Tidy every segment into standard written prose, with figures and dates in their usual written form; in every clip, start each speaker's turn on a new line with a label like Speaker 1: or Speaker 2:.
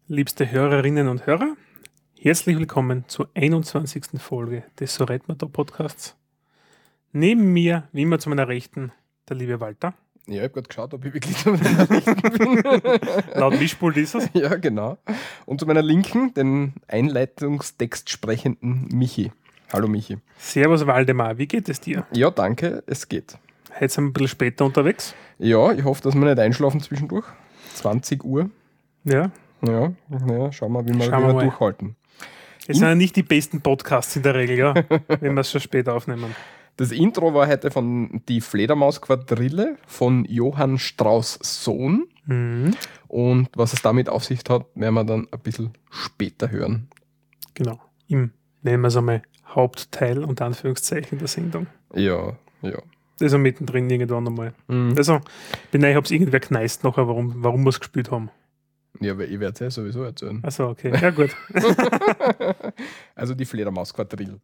Speaker 1: Liebste Hörerinnen und Hörer, herzlich willkommen zur 21. Folge des So redet man da Podcasts. Neben mir, wie immer zu meiner Rechten, der liebe Walter.
Speaker 2: Ja, ich habe gerade geschaut, ob ich wirklich zu meiner Rechten bin.
Speaker 1: Laut Mischpult ist es.
Speaker 2: Ja, genau. Und zu meiner Linken, den Einleitungstext sprechenden Michi. Hallo Michi.
Speaker 1: Servus Waldemar, wie geht es dir?
Speaker 2: Ja, danke, es geht.
Speaker 1: Heute sind wir ein bisschen später unterwegs.
Speaker 2: Ja, ich hoffe, dass wir nicht einschlafen zwischendurch. 20 Uhr.
Speaker 1: Ja,
Speaker 2: Ja, schauen wir, wie wir
Speaker 1: mal.
Speaker 2: durchhalten.
Speaker 1: es sind ja nicht die besten Podcasts in der Regel, ja, wenn wir es schon spät aufnehmen.
Speaker 2: Das Intro war heute von Die Fledermaus-Quadrille von Johann Strauss Sohn.
Speaker 1: Mhm.
Speaker 2: Und was es damit auf sich hat, werden wir dann ein bisschen später hören.
Speaker 1: Genau, im, nennen wir es einmal, Hauptteil unter Anführungszeichen der Sendung.
Speaker 2: Ja.
Speaker 1: Also mittendrin irgendwann einmal.
Speaker 2: Mhm.
Speaker 1: Also, ich habe es irgendwer kneist nachher, warum wir es gespielt haben.
Speaker 2: Ja, aber ich werde es ja sowieso erzählen.
Speaker 1: Achso, okay. Ja, gut.
Speaker 2: Also die Fledermaus-Quadrille.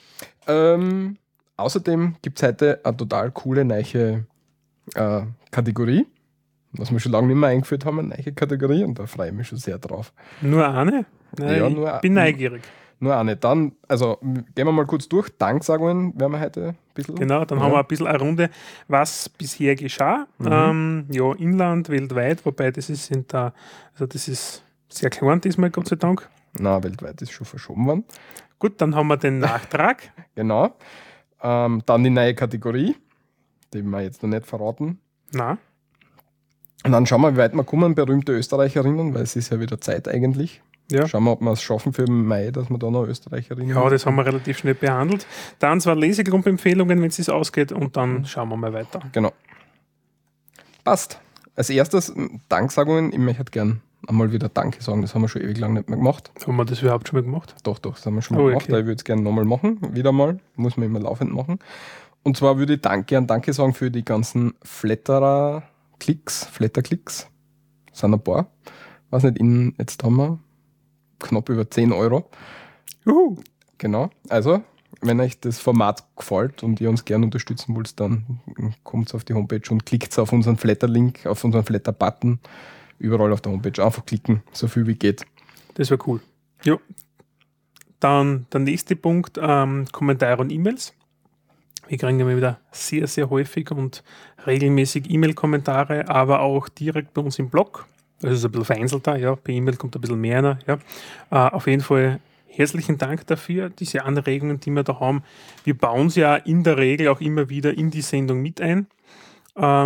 Speaker 2: Außerdem gibt es heute eine total coole neue Kategorie, was wir schon lange nicht mehr eingeführt haben, eine neue Kategorie, und da freue ich mich schon sehr drauf.
Speaker 1: Nur eine?
Speaker 2: Ja,
Speaker 1: ich bin neugierig.
Speaker 2: Nur eine. Dann, also gehen wir mal kurz durch. Danksagungen werden wir heute ein bisschen.
Speaker 1: Genau, dann haben wir ein bisschen eine Runde, was bisher geschah. Ja, Inland, weltweit, wobei das ist sehr klein diesmal, Gott sei Dank.
Speaker 2: Na, weltweit ist schon verschoben worden.
Speaker 1: Gut, dann haben wir den Nachtrag.
Speaker 2: Genau. Dann die neue Kategorie, die wir jetzt noch nicht verraten.
Speaker 1: Na,
Speaker 2: Und dann schauen wir, wie weit wir kommen, berühmte Österreicherinnen, weil es ist ja wieder Zeit eigentlich.
Speaker 1: ja.
Speaker 2: Schauen wir, ob wir es schaffen für den Mai, dass wir da noch Österreicherinnen
Speaker 1: Ja, das haben wir relativ schnell behandelt. Dann zwar Lesegruppenempfehlungen, wenn es ausgeht, und dann schauen wir mal weiter.
Speaker 2: Genau. Passt. Als erstes Danksagungen. Ich möchte gern einmal wieder Danke sagen. Das haben wir schon ewig lang nicht mehr gemacht.
Speaker 1: Haben wir das überhaupt schon mal gemacht?
Speaker 2: Doch, das haben wir schon mal gemacht.
Speaker 1: Okay.
Speaker 2: Ich würde es gerne nochmal machen. Wieder mal. Muss man immer laufend machen. Und zwar würde ich gern Danke sagen für die ganzen Flatterklicks. Sind ein paar. Weiß nicht, jetzt haben wir knapp über 10 Euro. Genau. Also, wenn euch das Format gefällt und ihr uns gerne unterstützen wollt, dann kommt auf die Homepage und klickt auf unseren Flatter-Link, auf unseren Flatter-Button. Überall auf der Homepage einfach klicken, so viel wie geht.
Speaker 1: Das wäre cool. Ja. Dann der nächste Punkt, Kommentare und E-Mails. Wir kriegen immer wieder sehr, sehr häufig und regelmäßig E-Mail-Kommentare, aber auch direkt bei uns im Blog. Das ist ein bisschen vereinzelter, ja. Per E-Mail kommt ein bisschen mehr. Ja. Auf jeden Fall herzlichen Dank dafür, diese Anregungen, die wir da haben. Wir bauen sie ja in der Regel auch immer wieder in die Sendung mit ein. Ja,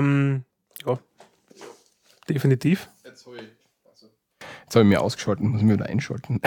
Speaker 1: definitiv.
Speaker 2: Jetzt habe ich mich ausgeschaltet, muss ich mich wieder einschalten.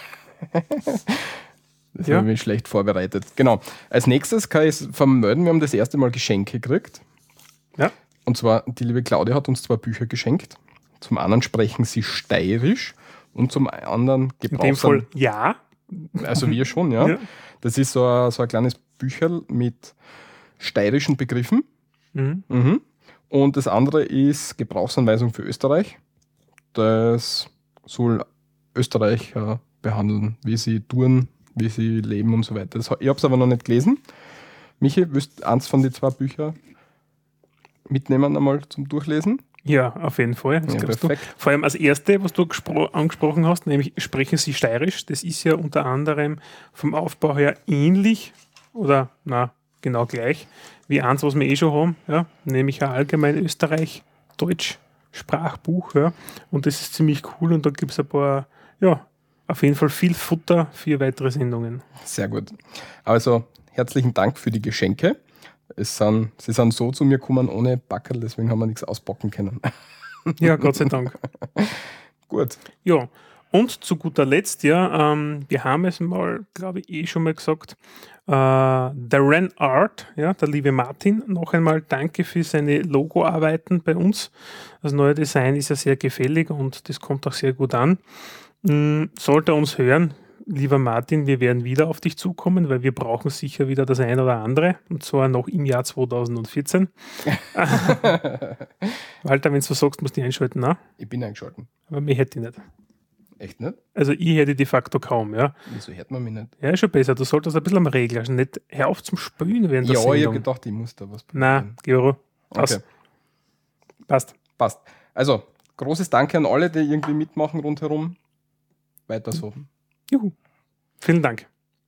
Speaker 2: Das habe ich mich schlecht vorbereitet. Genau. Als nächstes kann ich vermelden, wir haben das erste Mal Geschenke gekriegt.
Speaker 1: Ja.
Speaker 2: Und zwar, die liebe Claudia hat uns 2 Bücher geschenkt. Zum einen sprechen sie steirisch und zum anderen
Speaker 1: In dem Fall ja.
Speaker 2: Also wir schon, ja. Das ist so ein kleines Bücherl mit steirischen Begriffen.
Speaker 1: Mhm.
Speaker 2: Und das andere ist Gebrauchsanweisung für Österreich. Das soll Österreicher behandeln, wie sie tun, wie sie leben und so weiter. Ich habe es aber noch nicht gelesen. Michi, willst du eins von den 2 Büchern mitnehmen einmal zum Durchlesen?
Speaker 1: Ja, auf jeden Fall. Das
Speaker 2: Ja,
Speaker 1: kannst
Speaker 2: perfekt.
Speaker 1: Du. Vor allem als erste, was du angesprochen hast, nämlich sprechen sie steirisch. Das ist ja unter anderem vom Aufbau her ähnlich oder genau gleich wie eins, was wir eh schon haben, ja, nämlich ein allgemein Österreich-Deutsch-Sprachbuch. Ja, und das ist ziemlich cool und da gibt es ein paar, auf jeden Fall viel Futter für weitere Sendungen.
Speaker 2: Sehr gut. Also herzlichen Dank für die Geschenke. Sie sind so zu mir gekommen ohne Backerl, deswegen haben wir nichts auspacken können.
Speaker 1: Ja, Gott sei Dank.
Speaker 2: Gut.
Speaker 1: Ja, und zu guter Letzt, wir haben es mal, glaube ich, schon mal gesagt, der Ren Art, ja, der liebe Martin, noch einmal danke für seine Logoarbeiten bei uns. Das neue Design ist ja sehr gefällig und das kommt auch sehr gut an. Sollte er uns hören, lieber Martin, wir werden wieder auf dich zukommen, weil wir brauchen sicher wieder das eine oder andere, und zwar noch im Jahr 2014. Walter, wenn du so sagst, musst du einschalten, ne?
Speaker 2: Ich bin eingeschalten.
Speaker 1: Aber mich hätte ich nicht.
Speaker 2: Echt nicht?
Speaker 1: Also ich hätte de facto kaum, ja.
Speaker 2: Wieso hört man mich nicht?
Speaker 1: Ja, ist schon besser. Du solltest ein bisschen am Regler. Also nicht, hör auf zum Spülen während der
Speaker 2: Ja,
Speaker 1: Sendung.
Speaker 2: ich habe gedacht, ich muss da was
Speaker 1: Nein, Gero.
Speaker 2: Okay.
Speaker 1: Passt.
Speaker 2: Passt. Also, großes Danke an alle, die irgendwie mitmachen rundherum. Weiter so.
Speaker 1: Juhu. Vielen Dank.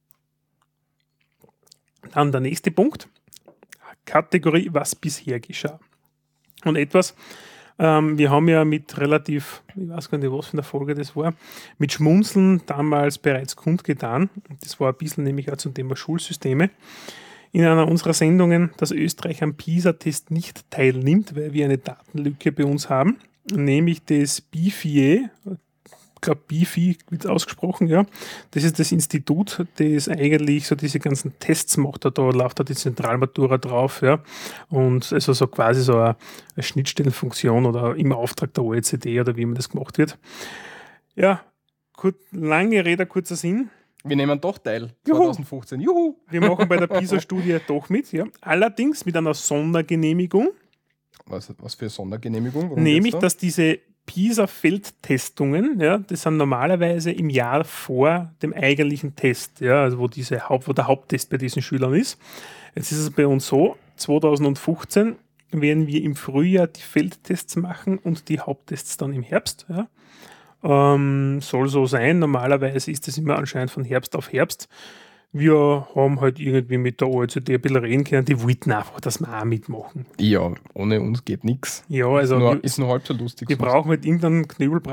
Speaker 1: Dann der nächste Punkt. Kategorie, was bisher geschah. Und etwas, wir haben ja mit relativ, ich weiß gar nicht, was für eine Folge das war, mit Schmunzeln damals bereits kundgetan. Das war ein bisschen nämlich auch zum Thema Schulsysteme. In einer unserer Sendungen, dass Österreich am PISA-Test nicht teilnimmt, weil wir eine Datenlücke bei uns haben, nämlich das BIFIE, ich glaube BIFI wird ausgesprochen, ja. Das ist das Institut, das eigentlich so diese ganzen Tests macht, da läuft da die Zentralmatura drauf, ja. Und also so quasi so eine Schnittstellenfunktion oder im Auftrag der OECD oder wie immer das gemacht wird. Ja, lange Rede, kurzer Sinn.
Speaker 2: Wir nehmen doch teil.
Speaker 1: Juhu.
Speaker 2: 2015. Juhu!
Speaker 1: Wir machen bei der PISA-Studie doch mit, ja. Allerdings mit einer Sondergenehmigung.
Speaker 2: Was für eine Sondergenehmigung? Worum
Speaker 1: Nämlich,
Speaker 2: geht's da?
Speaker 1: dass diese PISA-Feldtestungen, ja, das sind normalerweise im Jahr vor dem eigentlichen Test, ja, also wo der Haupttest bei diesen Schülern ist. Jetzt ist es bei uns so, 2015 werden wir im Frühjahr die Feldtests machen und die Haupttests dann im Herbst. Ja. Soll so sein. Normalerweise ist das immer anscheinend von Herbst auf Herbst. Wir haben halt irgendwie mit der OECD ein bisschen reden können, die wollten einfach, dass wir auch mitmachen.
Speaker 2: Ja, ohne uns geht nichts.
Speaker 1: Ja, also
Speaker 2: Ist nur halb so lustig.
Speaker 1: wir brauchen halt irgendeinen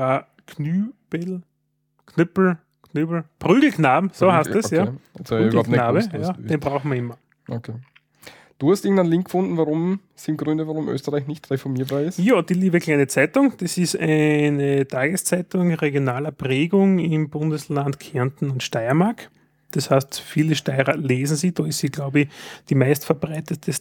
Speaker 1: Prügelknaben, so heißt das, ja.
Speaker 2: Jetzt habe ich überhaupt nicht
Speaker 1: Prügelknabe,
Speaker 2: gewusst, was
Speaker 1: ja,
Speaker 2: du
Speaker 1: den brauchen wir immer.
Speaker 2: Okay. Du hast irgendeinen Link gefunden, warum Österreich nicht reformierbar ist?
Speaker 1: Ja, die liebe kleine Zeitung, das ist eine Tageszeitung regionaler Prägung im Bundesland Kärnten und Steiermark. Das heißt, viele Steirer lesen sie, da ist sie, glaube ich, die meistverbreitete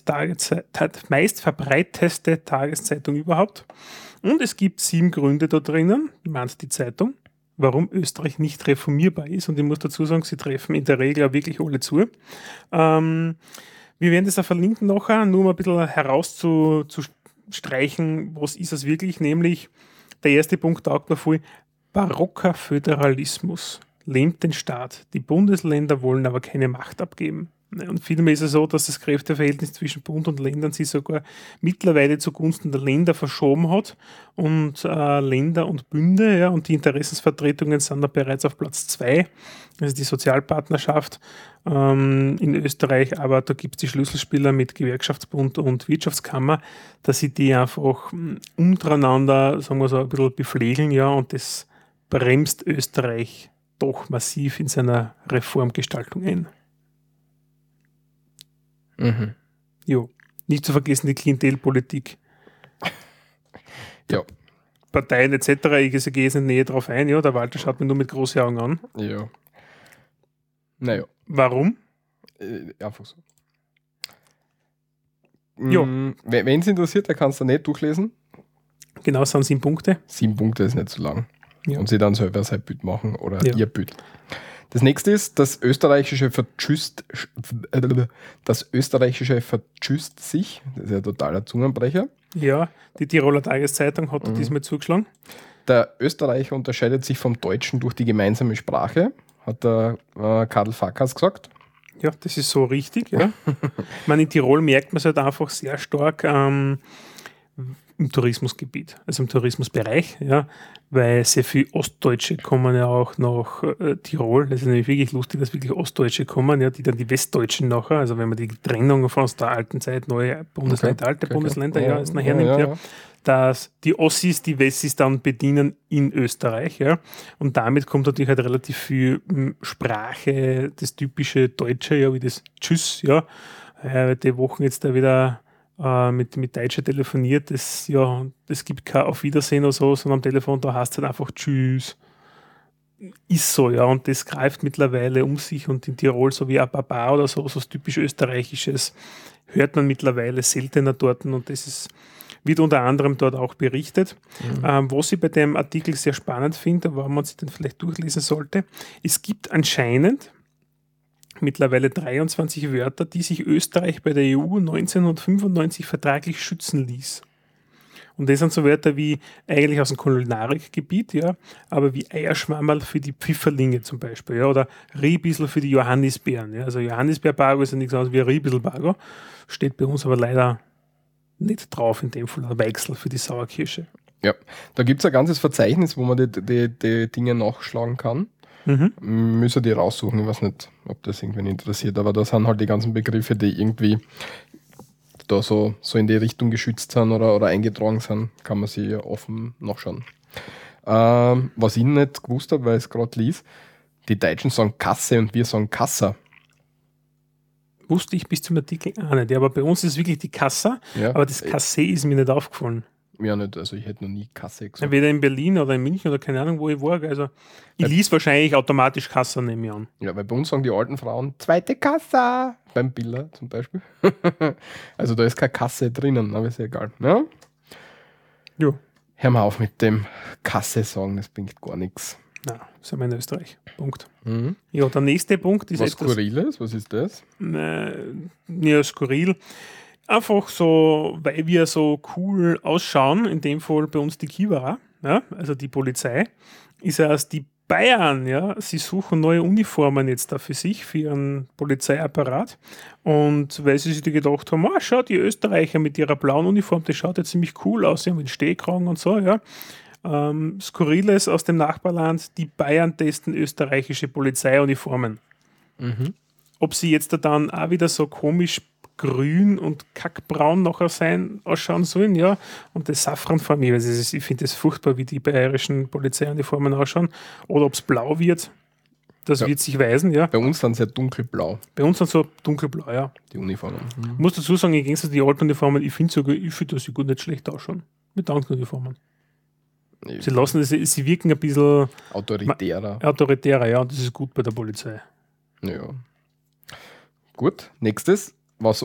Speaker 1: Tageszeitung überhaupt. Und es gibt 7 Gründe da drinnen, meint die Zeitung, warum Österreich nicht reformierbar ist. Und ich muss dazu sagen, sie treffen in der Regel auch wirklich alle zu. Wir werden das auch verlinken nachher, nur um ein bisschen herauszustreichen, was ist es wirklich, nämlich der erste Punkt taugt mir voll, barocker Föderalismus lähmt den Staat. Die Bundesländer wollen aber keine Macht abgeben. Und vielmehr ist es so, dass das Kräfteverhältnis zwischen Bund und Ländern sich sogar mittlerweile zugunsten der Länder verschoben hat und Länder und Bünde, ja, und die Interessensvertretungen sind da bereits auf Platz 2, also die Sozialpartnerschaft in Österreich, aber da gibt es die Schlüsselspieler mit Gewerkschaftsbund und Wirtschaftskammer, dass sie die einfach untereinander, sagen wir so, ein bisschen beflegeln, ja, und das bremst Österreich doch massiv in seiner Reformgestaltung ein.
Speaker 2: Mhm.
Speaker 1: Jo. Nicht zu vergessen die Klientelpolitik.
Speaker 2: Ja.
Speaker 1: Parteien etc. Ich gehe jetzt nicht näher drauf ein. Ja, der Walter schaut mich nur mit großen Augen an.
Speaker 2: Ja. Naja.
Speaker 1: Warum?
Speaker 2: Einfach so.
Speaker 1: Ja.
Speaker 2: Wenn es interessiert, der kann es da nicht durchlesen.
Speaker 1: Genau, es sind 7 Punkte.
Speaker 2: 7 Punkte ist nicht so lang.
Speaker 1: Ja.
Speaker 2: Und sie dann selber sein Bild machen oder
Speaker 1: Ja.
Speaker 2: ihr Bild. Das nächste ist, das österreichische Vertschüsst sich, das ist ja ein totaler Zungenbrecher.
Speaker 1: Ja, die Tiroler Tageszeitung hat diesmal zugeschlagen.
Speaker 2: Der Österreicher unterscheidet sich vom Deutschen durch die gemeinsame Sprache, hat der Karl Farkas gesagt.
Speaker 1: Ja, das ist so richtig. Ja. Ich meine, in Tirol merkt man es halt einfach sehr stark im Tourismusgebiet, also im Tourismusbereich, ja, weil sehr viele Ostdeutsche kommen ja auch nach Tirol. Das ist nämlich wirklich lustig, dass wirklich Ostdeutsche kommen, ja, die dann die Westdeutschen nachher, also wenn man die Trennung von aus der alten Zeit, neue Bundesländer, alte Bundesländer, ja, jetzt nachher nimmt, ja, dass die Ossis die Wessis dann bedienen in Österreich, ja, und damit kommt natürlich halt relativ viel Sprache, das typische Deutsche, ja, wie das Tschüss, ja, die Wochen jetzt da wieder mit Deutscher telefoniert, das gibt kein Auf Wiedersehen oder so, sondern am Telefon, da heißt es halt einfach Tschüss. Ist so, ja, und das greift mittlerweile um sich und in Tirol so wie ein Baba oder so was typisch Österreichisches, hört man mittlerweile seltener dort und das wird unter anderem dort auch berichtet. Was ich bei dem Artikel sehr spannend finde, warum man sich den vielleicht durchlesen sollte, es gibt anscheinend mittlerweile 23 Wörter, die sich Österreich bei der EU 1995 vertraglich schützen ließ. Und das sind so Wörter wie eigentlich aus dem Kulinarikgebiet, ja, aber wie Eierschwammerl für die Pfifferlinge zum Beispiel, ja, oder Riebissel für die Johannisbeeren. Ja. Also Johannisbeerbargo ist ja nichts anderes wie ein Riebisselbargo, steht bei uns aber leider nicht drauf in dem Fall, ein Weichsel für die Sauerkirsche.
Speaker 2: Ja, da gibt es ein ganzes Verzeichnis, wo man die Dinge nachschlagen kann. Müssen die raussuchen, ich weiß nicht, ob das irgendwen interessiert, aber da sind halt die ganzen Begriffe, die irgendwie da so in die Richtung geschützt sind oder eingetragen sind, kann man sie offen nachschauen. Was ich nicht gewusst habe, weil ich es gerade lies, die Deutschen sagen Kasse und wir sagen Kassa.
Speaker 1: Wusste ich bis zum Artikel auch nicht, ja, aber bei uns ist es wirklich die Kassa,
Speaker 2: Ja,
Speaker 1: aber das Kasse ist mir nicht aufgefallen.
Speaker 2: ja nicht, also ich hätte noch nie Kasse gesagt.
Speaker 1: Weder in Berlin oder in München oder keine Ahnung, wo ich war. Also ich lies wahrscheinlich automatisch Kassa, nehme ich an.
Speaker 2: Ja, weil bei uns sagen die alten Frauen zweite Kassa beim Biller zum Beispiel. Also da ist keine Kasse drinnen, aber ist ja egal. Ja?
Speaker 1: Ja.
Speaker 2: Hör mal auf mit dem Kasse sagen, das bringt gar nichts.
Speaker 1: Na, sind wir in Österreich. Punkt. Ja, der nächste Punkt ist
Speaker 2: Was
Speaker 1: etwas...
Speaker 2: Skurriles? Was ist das?
Speaker 1: Ja, skurril. Einfach so, weil wir so cool ausschauen, in dem Fall bei uns die Kivara, ja, also die Polizei, ist erst die Bayern, ja, sie suchen neue Uniformen jetzt da für sich, für ihren Polizeiapparat. Und weil sie sich gedacht haben, schau, die Österreicher mit ihrer blauen Uniform, das schaut ja ziemlich cool aus, sie haben den Stehkragen und so, ja. Skurriles aus dem Nachbarland, die Bayern testen österreichische Polizeiuniformen. Ob sie jetzt da dann auch wieder so komisch grün und kackbraun nachher ausschauen sollen, ja, und das Safran vor mir, also ich finde das furchtbar, wie die bayerischen Polizeiuniformen ausschauen, oder ob es blau wird, das wird sich weisen, ja.
Speaker 2: Bei uns sind sie ja dunkelblau,
Speaker 1: Bei uns sind so dunkelblau, ja.
Speaker 2: die Uniformen.
Speaker 1: Ich muss dazu sagen, im Gegensatz zu den alten Uniformen, ich finde, dass sie gut nicht schlecht ausschauen. Mit den anderen Uniformen. Sie wirken ein bisschen autoritärer, ja, und das ist gut bei der Polizei.
Speaker 2: Ja. Gut, nächstes, was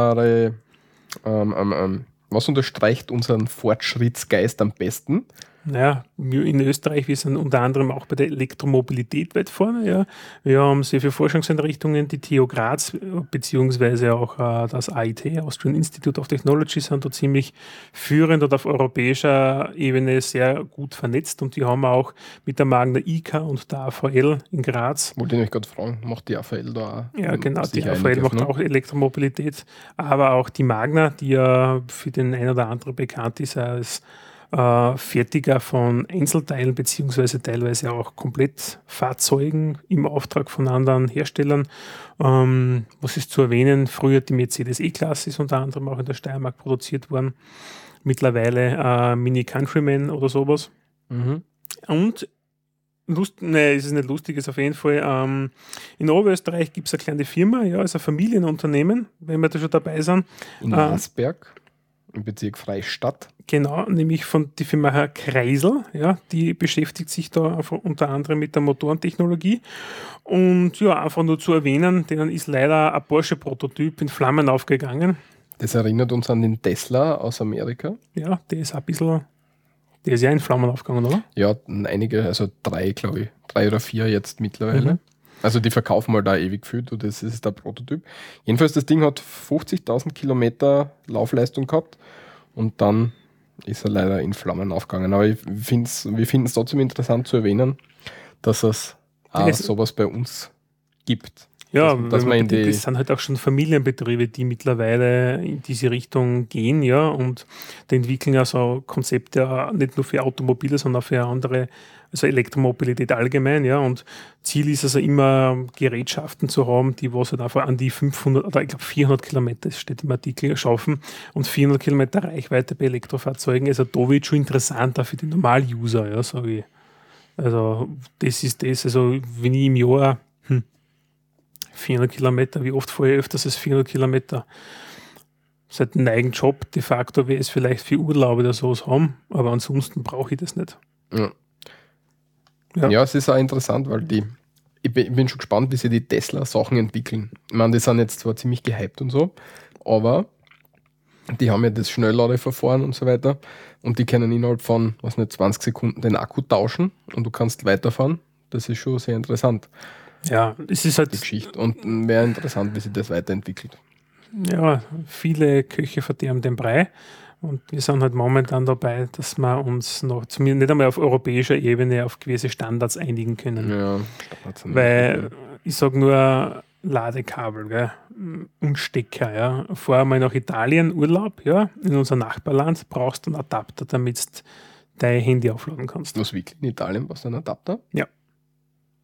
Speaker 2: was unterstreicht unseren Fortschrittsgeist am besten?
Speaker 1: Naja, in Österreich, wir sind unter anderem auch bei der Elektromobilität weit vorne. Ja. Wir haben sehr viele Forschungseinrichtungen, die TU Graz beziehungsweise auch das AIT, Austrian Institute of Technology, sind da ziemlich führend und auf europäischer Ebene sehr gut vernetzt. Und die haben auch mit der Magna IK und der AVL in Graz.
Speaker 2: Wollte ich euch gerade fragen, macht die AVL da auch?
Speaker 1: Ja, genau, die AVL macht auch Elektromobilität, aber auch die Magna, die ja für den einen oder anderen bekannt ist als Fertiger von Einzelteilen beziehungsweise teilweise auch Komplettfahrzeugen im Auftrag von anderen Herstellern. Was ist zu erwähnen, früher die Mercedes E-Klasse ist unter anderem auch in der Steiermark produziert worden. Mittlerweile Mini Countryman oder sowas. Und es ist nicht lustig, ist auf jeden Fall. In Oberösterreich gibt es eine kleine Firma, ja, also ein Familienunternehmen, wenn wir da schon dabei sind.
Speaker 2: In Asberg, im Bezirk Freistadt.
Speaker 1: Genau, nämlich von die Firma Herr Kreisel, ja, die beschäftigt sich da unter anderem mit der Motorentechnologie. Und ja, einfach nur zu erwähnen, denen ist leider ein Porsche-Prototyp in Flammen aufgegangen.
Speaker 2: Das erinnert uns an den Tesla aus Amerika.
Speaker 1: Ja, der ist ja in Flammen aufgegangen, oder?
Speaker 2: Ja, einige, also 3, glaube ich. 3 oder 4 jetzt mittlerweile. Also die verkaufen mal da ewig viel, das ist der Prototyp. Jedenfalls, das Ding hat 50.000 Kilometer Laufleistung gehabt und dann ist er leider in Flammen aufgegangen. Aber wir finden es trotzdem interessant zu erwähnen, dass es sowas bei uns gibt.
Speaker 1: Ja, das sind halt auch schon Familienbetriebe, die mittlerweile in diese Richtung gehen, ja, und die entwickeln ja so Konzepte nicht nur für Automobile, sondern auch für andere, also Elektromobilität allgemein, ja, und Ziel ist also immer Gerätschaften zu haben, die was halt einfach an die 500 oder ich glaube 400 Kilometer, das steht im Artikel, schaffen und 400 Kilometer Reichweite bei Elektrofahrzeugen, also da wird schon interessanter für den Normal-User, ja, sage ich. Also das ist das, also wenn ich im Jahr 400 Kilometer, wie oft fahre ich öfters als 400 Kilometer? Seit einem eigenen Job de facto wäre es vielleicht für Urlaub oder sowas haben, aber ansonsten brauche ich das nicht.
Speaker 2: Ja, es ist auch interessant, weil ich bin schon gespannt, wie sie die Tesla-Sachen entwickeln. Ich meine, die sind jetzt zwar ziemlich gehypt und so, aber die haben ja das Schnellladeverfahren und so weiter und die können innerhalb von, 20 Sekunden den Akku tauschen und du kannst weiterfahren. Das ist schon sehr interessant.
Speaker 1: Ja, es ist halt
Speaker 2: die Geschichte. Und wäre interessant, wie sich das weiterentwickelt.
Speaker 1: Ja, viele Köche verderben den Brei. Und wir sind halt momentan dabei, dass wir uns noch zumindest nicht einmal auf europäischer Ebene auf gewisse Standards einigen können.
Speaker 2: Ja,
Speaker 1: weil ich sage nur Ladekabel, gell, und Stecker. Ja. Fahr mal nach Italien Urlaub, ja, in unser Nachbarland, brauchst du einen Adapter, damit du dein Handy aufladen kannst.
Speaker 2: Was wirklich in Italien, was ein Adapter?
Speaker 1: Ja.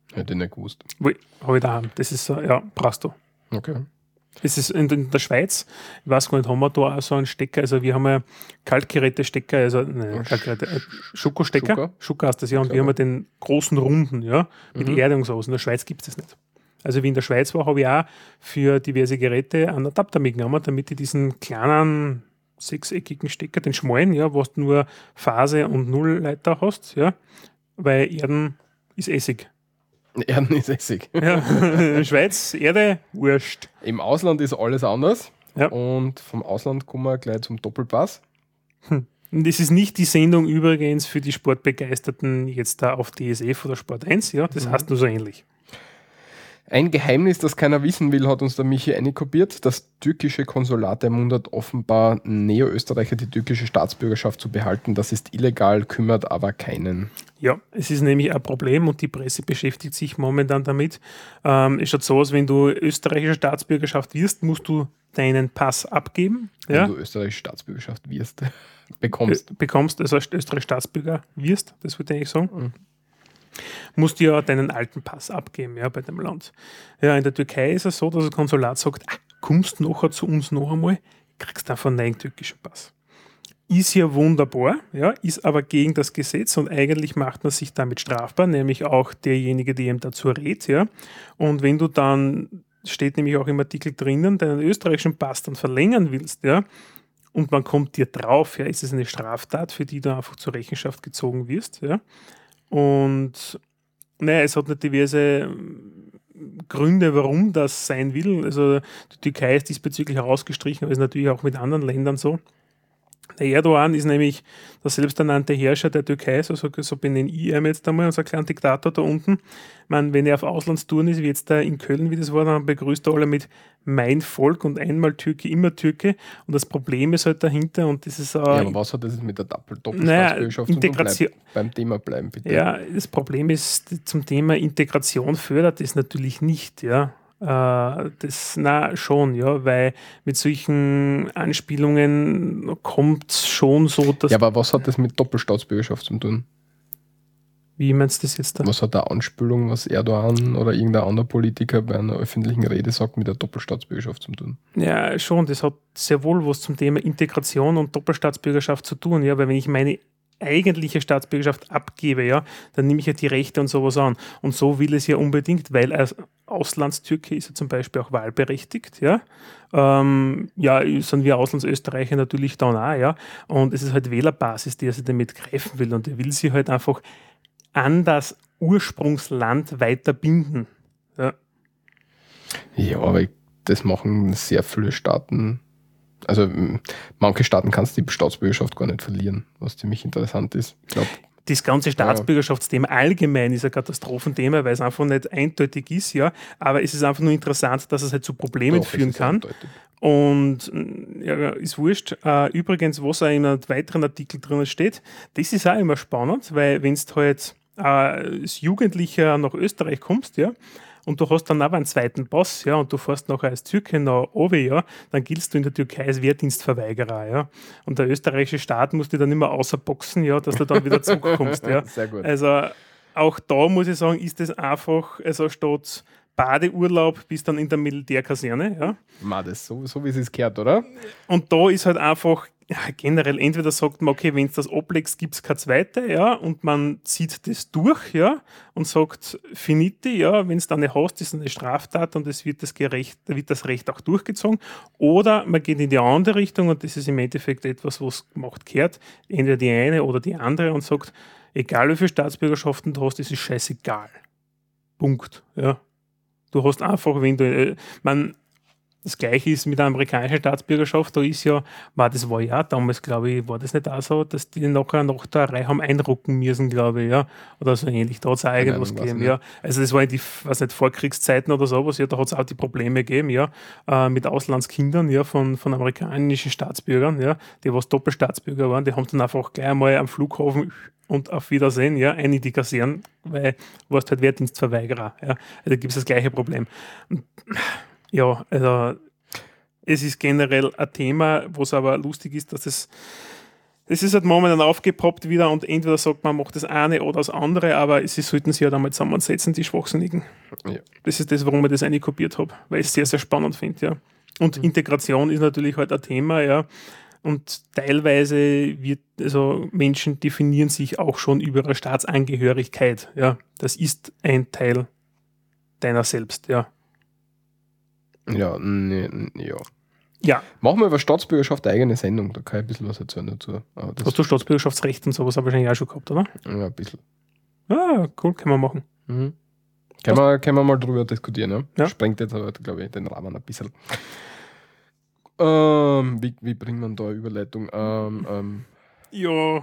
Speaker 2: Hätte ich nicht gewusst.
Speaker 1: Habe ich daheim. Das ist so, ja, brauchst du.
Speaker 2: Okay.
Speaker 1: Es ist in der Schweiz, ich weiß gar nicht, haben wir da auch so einen Stecker, also wir haben ja Kaltgeräte-Stecker, also Kaltgeräte, Schokostecker, Schoko heißt das ja, und wir haben ja den großen Runden, ja, mit Erde und so. In der Schweiz gibt es das nicht. Also wie in der Schweiz war, habe ich auch für diverse Geräte einen Adapter mitgenommen, damit ich diesen kleinen sechseckigen Stecker, den schmalen, ja, wo du nur Phase und Nullleiter hast, ja, weil Erden ist Essig.
Speaker 2: Erden ist Essig.
Speaker 1: Ja, Schweiz, Erde, Wurscht.
Speaker 2: Im Ausland ist alles anders.
Speaker 1: Ja.
Speaker 2: Und vom Ausland kommen wir gleich zum Doppelpass.
Speaker 1: Und das ist nicht die Sendung übrigens für die Sportbegeisterten jetzt da auf DSF oder Sport 1, ja, das heißt nur so ähnlich.
Speaker 2: Ein Geheimnis, das keiner wissen will, hat uns der Michi einkopiert. Das türkische Konsulat ermuntert offenbar Neo-Österreicher die türkische Staatsbürgerschaft zu behalten. Das ist illegal, kümmert aber keinen.
Speaker 1: Ja, es ist nämlich ein Problem und die Presse beschäftigt sich momentan damit. Es schaut so aus, wenn du österreichische Staatsbürgerschaft wirst, musst du deinen Pass abgeben.
Speaker 2: Wenn du österreichische Staatsbürgerschaft wirst,
Speaker 1: bekommst, also österreichischer Staatsbürger wirst, das würde ich eigentlich sagen. Musst du ja deinen alten Pass abgeben, ja, bei dem Land. Ja, in der Türkei ist es so, dass das Konsulat sagt, kommst nachher zu uns noch einmal, kriegst einfach einen neuen türkischen Pass. Ist ja wunderbar, ja, ist aber gegen das Gesetz und eigentlich macht man sich damit strafbar, nämlich auch derjenige, der ihm dazu rät, ja. Und wenn du dann, steht nämlich auch im Artikel drinnen, deinen österreichischen Pass dann verlängern willst, ja, und man kommt dir drauf, ja, ist es eine Straftat, für die du einfach zur Rechenschaft gezogen wirst, ja. Und naja, es hat nicht diverse Gründe, warum das sein will. Also die Türkei ist diesbezüglich herausgestrichen, aber ist natürlich auch mit anderen Ländern so. Der Erdogan ist nämlich der selbsternannte Herrscher der Türkei, so benenne ich ihn jetzt einmal, unser kleiner Diktator da unten. Ich meine, wenn er auf Auslandstouren ist, wie jetzt da in Köln, wie das war, dann begrüßt er alle mit mein Volk und einmal Türke, immer Türke. Und das Problem ist halt dahinter und das ist
Speaker 2: ja, aber was hat das mit der Doppelstaatsbürgerschaft
Speaker 1: Integration?
Speaker 2: Beim Thema bleiben, bitte.
Speaker 1: Ja, das Problem ist, zum Thema Integration fördert es natürlich nicht, ja. Schon, ja, weil mit solchen Anspielungen kommt es schon so, dass.
Speaker 2: Ja, aber was hat das mit Doppelstaatsbürgerschaft zu tun?
Speaker 1: Wie meinst du das jetzt da?
Speaker 2: Was hat der Anspielung, was Erdogan oder irgendein anderer Politiker bei einer öffentlichen Rede sagt, mit der Doppelstaatsbürgerschaft zu tun?
Speaker 1: Ja, schon, das hat sehr wohl was zum Thema Integration und Doppelstaatsbürgerschaft zu tun, ja, weil wenn ich meine eigentliche Staatsbürgerschaft abgebe, ja, dann nehme ich ja die Rechte und sowas an. Und so will es ja unbedingt, weil als Auslandstürke ist er zum Beispiel auch wahlberechtigt, ja. Sind wir Auslandsösterreicher natürlich dann auch, ja. Und es ist halt Wählerbasis, die er sich damit greifen will und er will sie halt einfach an das Ursprungsland weiter binden. Ja,
Speaker 2: ja, aber das machen sehr viele Staaten. Also manche Staaten kannst du die Staatsbürgerschaft gar nicht verlieren, was ziemlich interessant ist. Ich glaube,
Speaker 1: das ganze Staatsbürgerschaftsthema allgemein ist ein Katastrophenthema, weil es einfach nicht eindeutig ist, ja. Aber es ist einfach nur interessant, dass es halt zu Problemen führen kann. Eindeutig. Und ja, ist wurscht. Übrigens, was auch in einem weiteren Artikel drin steht, das ist auch immer spannend, weil wenn du halt als Jugendlicher nach Österreich kommst, ja, und du hast dann aber einen zweiten Pass, ja, und du fährst nachher als Türke nach oben, ja, dann giltst du in der Türkei als Wehrdienstverweigerer, ja. Und der österreichische Staat muss dich dann immer außerboxen, ja, dass du dann wieder zurückkommst, ja.
Speaker 2: Sehr gut.
Speaker 1: Also auch da muss ich sagen, ist es einfach, also statt Badeurlaub bist dann in der Militärkaserne, ja.
Speaker 2: Ma, das so wie es gehört, oder?
Speaker 1: Und da ist halt einfach, ja, generell, entweder sagt man, okay, wenn es das ablegst, gibt es keine zweite, ja, und man zieht das durch, ja, und sagt, finite, ja, wenn es dann nicht hast, ist es eine Straftat und es wird das Recht auch durchgezogen. Oder man geht in die andere Richtung und das ist im Endeffekt etwas, was gemacht gehört, entweder die eine oder die andere und sagt, egal wie viele Staatsbürgerschaften du hast, es ist scheißegal. Punkt, ja. Du hast einfach, wenn du, das Gleiche ist mit der amerikanischen Staatsbürgerschaft, das war ja damals, glaube ich, war das nicht auch so, dass die nachher nach der Reihe haben einrucken müssen, glaube ich, ja, oder so ähnlich, da hat es auch irgendwas gegeben, ja. Also das war in die, Vorkriegszeiten oder sowas, ja, da hat es auch die Probleme gegeben, ja, mit Auslandskindern, ja, von amerikanischen Staatsbürgern, ja, die was Doppelstaatsbürger waren, die haben dann einfach gleich einmal am Flughafen und auf Wiedersehen, ja, ein in die Kasernen, weil du warst halt Wehrdienstverweigerer, ja, also da gibt es das gleiche Problem. Und, ja, also es ist generell ein Thema, was aber lustig ist, dass es Das ist halt momentan aufgepoppt wieder und entweder sagt man macht das eine oder das andere, aber sie sollten sich halt einmal zusammensetzen, die Schwachsinnigen.
Speaker 2: Ja.
Speaker 1: Das ist das, warum ich das eine kopiert habe, weil ich es sehr, sehr spannend finde, ja. Und Integration ist natürlich halt ein Thema, ja. Und teilweise wird, also Menschen definieren sich auch schon über ihre Staatsangehörigkeit, ja. Das ist ein Teil deiner selbst, ja.
Speaker 2: Ja, nee, ja.
Speaker 1: Ja.
Speaker 2: Machen wir über Staatsbürgerschaft eine eigene Sendung, da kann ich ein bisschen was erzählen dazu. Aber das,
Speaker 1: Hast du Staatsbürgerschaftsrecht und sowas wahrscheinlich auch schon gehabt, oder?
Speaker 2: ja, ein bisschen.
Speaker 1: Ah, cool, können wir machen.
Speaker 2: Mhm. Können wir mal drüber diskutieren, ja?
Speaker 1: Ja.
Speaker 2: Sprengt jetzt aber, glaube ich, den Rahmen ein bisschen. Wie bringt man da Überleitung?
Speaker 1: Ja.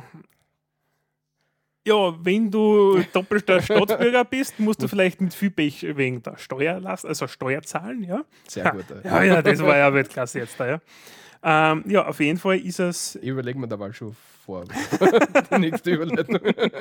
Speaker 1: Ja, wenn du doppelter Staatsbürger bist, musst du vielleicht mit viel Pech wegen der Steuerlast, also Steuer zahlen, ja.
Speaker 2: Sehr gut.
Speaker 1: Ja, das war ja Weltklasse jetzt da, ja. Ja, auf jeden Fall ist es.
Speaker 2: Ich überlege mir da mal schon vor. Die nächste Überleitung.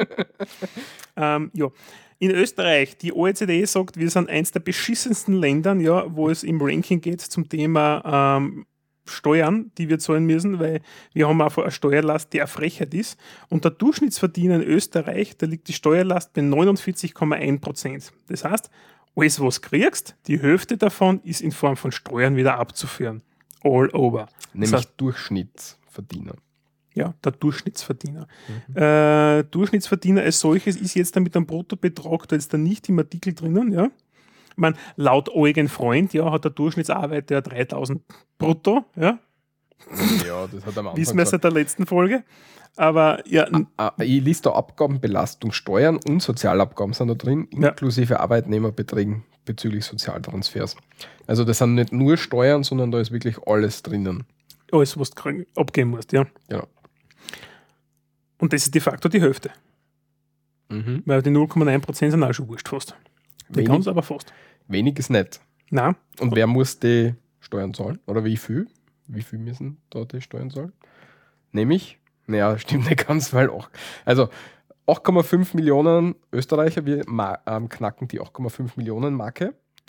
Speaker 1: Ja. In Österreich, die OECD sagt, wir sind eins der beschissensten Ländern, ja, wo es im Ranking geht zum Thema Steuern, die wir zahlen müssen, weil wir haben einfach eine Steuerlast, die eine Frechheit ist. Und der Durchschnittsverdiener in Österreich, da liegt die Steuerlast bei 49,1%. Das heißt, alles, was du kriegst, die Hälfte davon ist in Form von Steuern wieder abzuführen. All over.
Speaker 2: Nämlich
Speaker 1: Das heißt,
Speaker 2: Durchschnittsverdiener.
Speaker 1: ja, der Durchschnittsverdiener. Durchschnittsverdiener als solches ist jetzt dann mit einem Bruttobetrag, da ist da nicht im Artikel drinnen, ja. Ich meine, laut Eugen Freund, ja, hat der Durchschnittsarbeiter ja 3000 brutto, ja.
Speaker 2: Ja, das hat am Anfang
Speaker 1: Wissen wir seit der letzten Folge. Aber ja,
Speaker 2: ich lese da Abgaben, Belastung, Steuern und Sozialabgaben sind da drin,
Speaker 1: Ja.
Speaker 2: inklusive Arbeitnehmerbeträgen bezüglich Sozialtransfers. Also das sind nicht nur Steuern, sondern da ist wirklich alles drinnen.
Speaker 1: alles, was du abgeben musst, ja.
Speaker 2: Genau.
Speaker 1: Und das ist de facto die Hälfte. Weil die 0,9% sind auch schon wurscht fast. Die
Speaker 2: Wenig.
Speaker 1: kann es aber fast.
Speaker 2: Wenig ist nicht.
Speaker 1: Nein,
Speaker 2: Und wer muss die Steuern zahlen? Oder wie viel? Wie viel müssen da die Steuern zahlen? Nämlich, naja, stimmt nicht ganz, weil auch. Also 8,5 Millionen Österreicher, wir knacken die 8,5 Millionen Marke.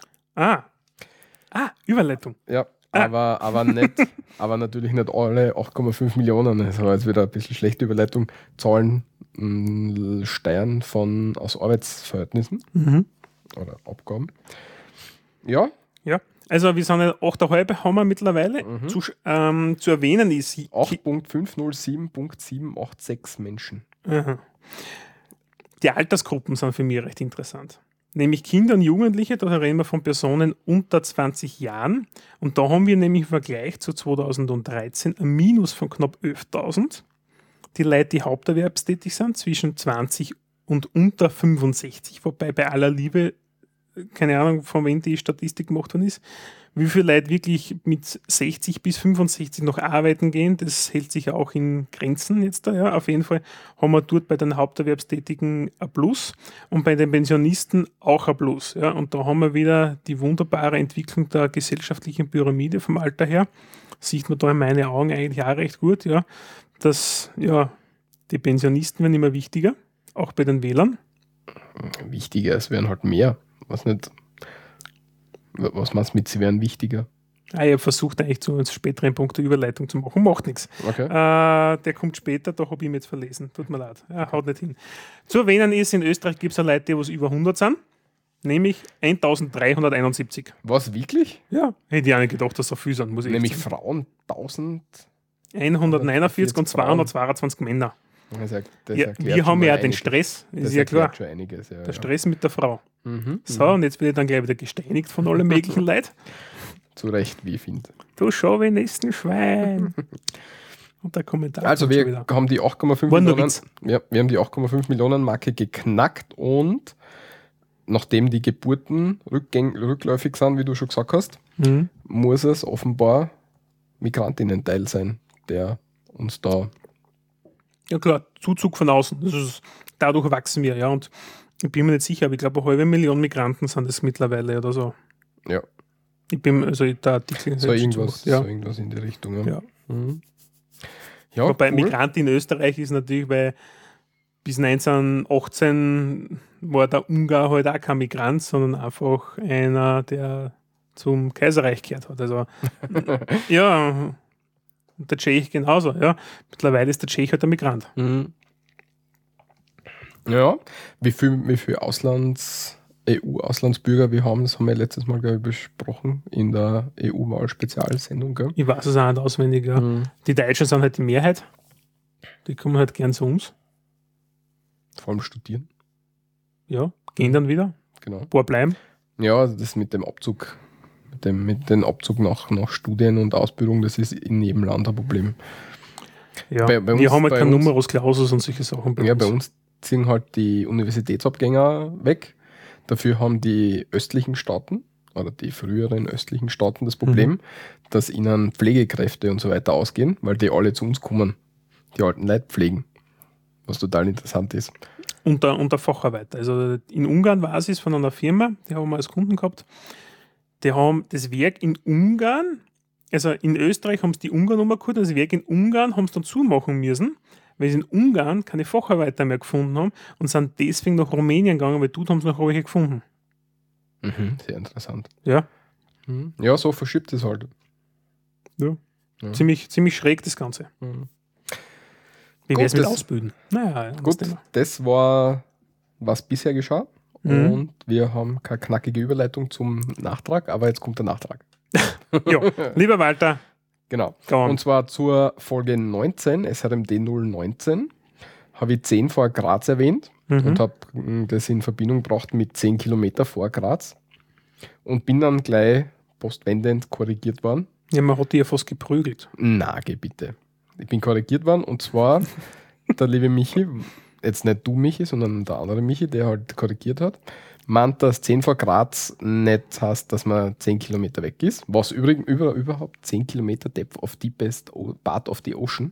Speaker 1: Überleitung.
Speaker 2: Ja, aber natürlich nicht alle 8,5 Millionen. Das war jetzt wieder ein bisschen schlechte Überleitung. Zahlen Steuern aus Arbeitsverhältnissen oder Abgaben. Ja,
Speaker 1: Ja, also wir sind ja 8,5 haben wir mittlerweile. Zu erwähnen ist
Speaker 2: 8.507.786 Menschen.
Speaker 1: Die Altersgruppen sind für mich recht interessant. Nämlich Kinder und Jugendliche, da reden wir von Personen unter 20 Jahren. Und da haben wir nämlich im Vergleich zu 2013 ein Minus von knapp 11.000. Die Leute, die haupterwerbstätig sind, zwischen 20 und unter 65. Wobei bei aller Liebe, keine Ahnung, von wem die Statistik gemacht worden ist, wie viele Leute wirklich mit 60 bis 65 noch arbeiten gehen, das hält sich ja auch in Grenzen jetzt da. Ja. Auf jeden Fall haben wir dort bei den Haupterwerbstätigen ein Plus und bei den Pensionisten auch ein Plus. Ja. Und da haben wir wieder die wunderbare Entwicklung der gesellschaftlichen Pyramide vom Alter her. Sieht man da in meinen Augen eigentlich auch recht gut, ja, dass ja, die Pensionisten werden immer wichtiger, auch bei den Wählern.
Speaker 2: Wichtiger, es werden halt mehr. Was meinst du mit, sie werden wichtiger?
Speaker 1: Ich habe versucht, eigentlich zu einem späteren Punkt der Überleitung zu machen. Macht nichts.
Speaker 2: Okay.
Speaker 1: Der kommt später, da habe ich ihn jetzt verlesen. Tut mir leid. Haut nicht hin. Zu erwähnen ist, in Österreich gibt es Leute, die was über 100 sind, nämlich 1371.
Speaker 2: Was, wirklich?
Speaker 1: Ja, hätte ich auch nicht gedacht, dass so viel sind, muss ich
Speaker 2: Nämlich
Speaker 1: echt sagen.
Speaker 2: Frauen 1000.
Speaker 1: 149 und
Speaker 2: Frauen.
Speaker 1: 222 Männer.
Speaker 2: Das
Speaker 1: Ja,
Speaker 2: erklärt
Speaker 1: wir
Speaker 2: schon
Speaker 1: haben
Speaker 2: mal
Speaker 1: ja den
Speaker 2: einiges.
Speaker 1: Stress,
Speaker 2: Das
Speaker 1: ist ja klar.
Speaker 2: erklärt schon einiges. Ja,
Speaker 1: Der Stress mit der Frau.
Speaker 2: Mhm.
Speaker 1: So, und jetzt werde ich dann gleich wieder gesteinigt von allen möglichen Leuten.
Speaker 2: Zu Recht, wie ich finde.
Speaker 1: Du Chauvinisten-Schwein. Und der Kommentar.
Speaker 2: Also
Speaker 1: kommt schon
Speaker 2: wir haben die 8,5
Speaker 1: War nur
Speaker 2: Millionen,
Speaker 1: Witz.
Speaker 2: wir haben die 8,5 Millionen Marke geknackt und nachdem die Geburten rückläufig sind, wie du schon gesagt hast, muss es offenbar Migrantinnen-Teil sein, der uns da.
Speaker 1: Ja klar, Zuzug von außen. Das ist, dadurch wachsen wir, ja. Und ich bin mir nicht sicher, aber ich glaube, 500.000 Migranten sind es mittlerweile oder so.
Speaker 2: Ja,
Speaker 1: Ich bin, also der Artikel
Speaker 2: so irgendwas,
Speaker 1: ja.
Speaker 2: so irgendwas in die Richtung. Ja.
Speaker 1: Ja.
Speaker 2: Ja,
Speaker 1: Wobei
Speaker 2: cool.
Speaker 1: Migrant in Österreich ist natürlich, weil bis 1918 war der Ungar halt auch kein Migrant, sondern einfach einer, der zum Kaiserreich gehört hat. Also ja, Und der Tschech genauso, ja. Mittlerweile ist der Tschech halt der Migrant.
Speaker 2: Mhm. Ja, wie viel EU-Auslandsbürger wir haben, das haben wir letztes Mal, glaube ich, besprochen in der EU-Wahl-Spezialsendung. Gell?
Speaker 1: Ich weiß es auch nicht auswendig, ja.
Speaker 2: Mhm.
Speaker 1: Die Deutschen sind halt die Mehrheit. Die kommen halt gern zu uns.
Speaker 2: Vor allem studieren.
Speaker 1: Ja, gehen dann wieder.
Speaker 2: Genau.
Speaker 1: Ein paar bleiben.
Speaker 2: Ja, also das mit dem Abzug, mit dem Abzug nach Studien und Ausbildung, das ist in jedem Land ein Problem.
Speaker 1: Ja,
Speaker 2: Bei uns-
Speaker 1: wir haben halt
Speaker 2: bei
Speaker 1: kein
Speaker 2: uns-
Speaker 1: Numerus Clausus und solche Sachen
Speaker 2: Ja, bei uns ziehen halt die Universitätsabgänger weg. Dafür haben die östlichen Staaten oder die früheren östlichen Staaten das Problem, dass ihnen Pflegekräfte und so weiter ausgehen, weil die alle zu uns kommen, die alten Leute pflegen. Was total interessant ist.
Speaker 1: unter Facharbeiter. Also in Ungarn war es von einer Firma, die haben wir als Kunden gehabt. Die haben das Werk in Ungarn, also in Österreich haben sie die Ungarn-Nummer geholt, das Werk in Ungarn haben sie dann zumachen müssen, weil sie in Ungarn keine Facharbeiter mehr gefunden haben und sind deswegen nach Rumänien gegangen, weil dort haben sie noch welche gefunden.
Speaker 2: Sehr interessant.
Speaker 1: Ja,
Speaker 2: Ja, so verschiebt es halt.
Speaker 1: ja.
Speaker 2: Ja.
Speaker 1: Ziemlich schräg das Ganze.
Speaker 2: Mhm.
Speaker 1: Wie
Speaker 2: Gut,
Speaker 1: wäre es mit
Speaker 2: das-
Speaker 1: Ausbilden? Naja, ja,
Speaker 2: Gut, das war, was bisher geschah.
Speaker 1: Mhm.
Speaker 2: Und wir haben keine knackige Überleitung zum Nachtrag, aber jetzt kommt der Nachtrag.
Speaker 1: Ja, lieber Walter,
Speaker 2: Genau.
Speaker 1: go on.
Speaker 2: Und zwar zur Folge 19, SRMD 019, habe ich 10 vor Graz erwähnt und habe das in Verbindung gebracht mit 10 Kilometer vor Graz und bin dann gleich postwendend korrigiert worden.
Speaker 1: Ja, man hat die ja fast geprügelt.
Speaker 2: Na, geh bitte. Ich bin korrigiert worden und zwar der liebe Michi, jetzt nicht du Michi, sondern der andere Michi, der halt korrigiert hat, meint, dass 10 vor Graz nicht heißt, dass man 10 Kilometer weg ist. Was übrigens überhaupt 10 Kilometer Depth of Deepest Part of the Ocean.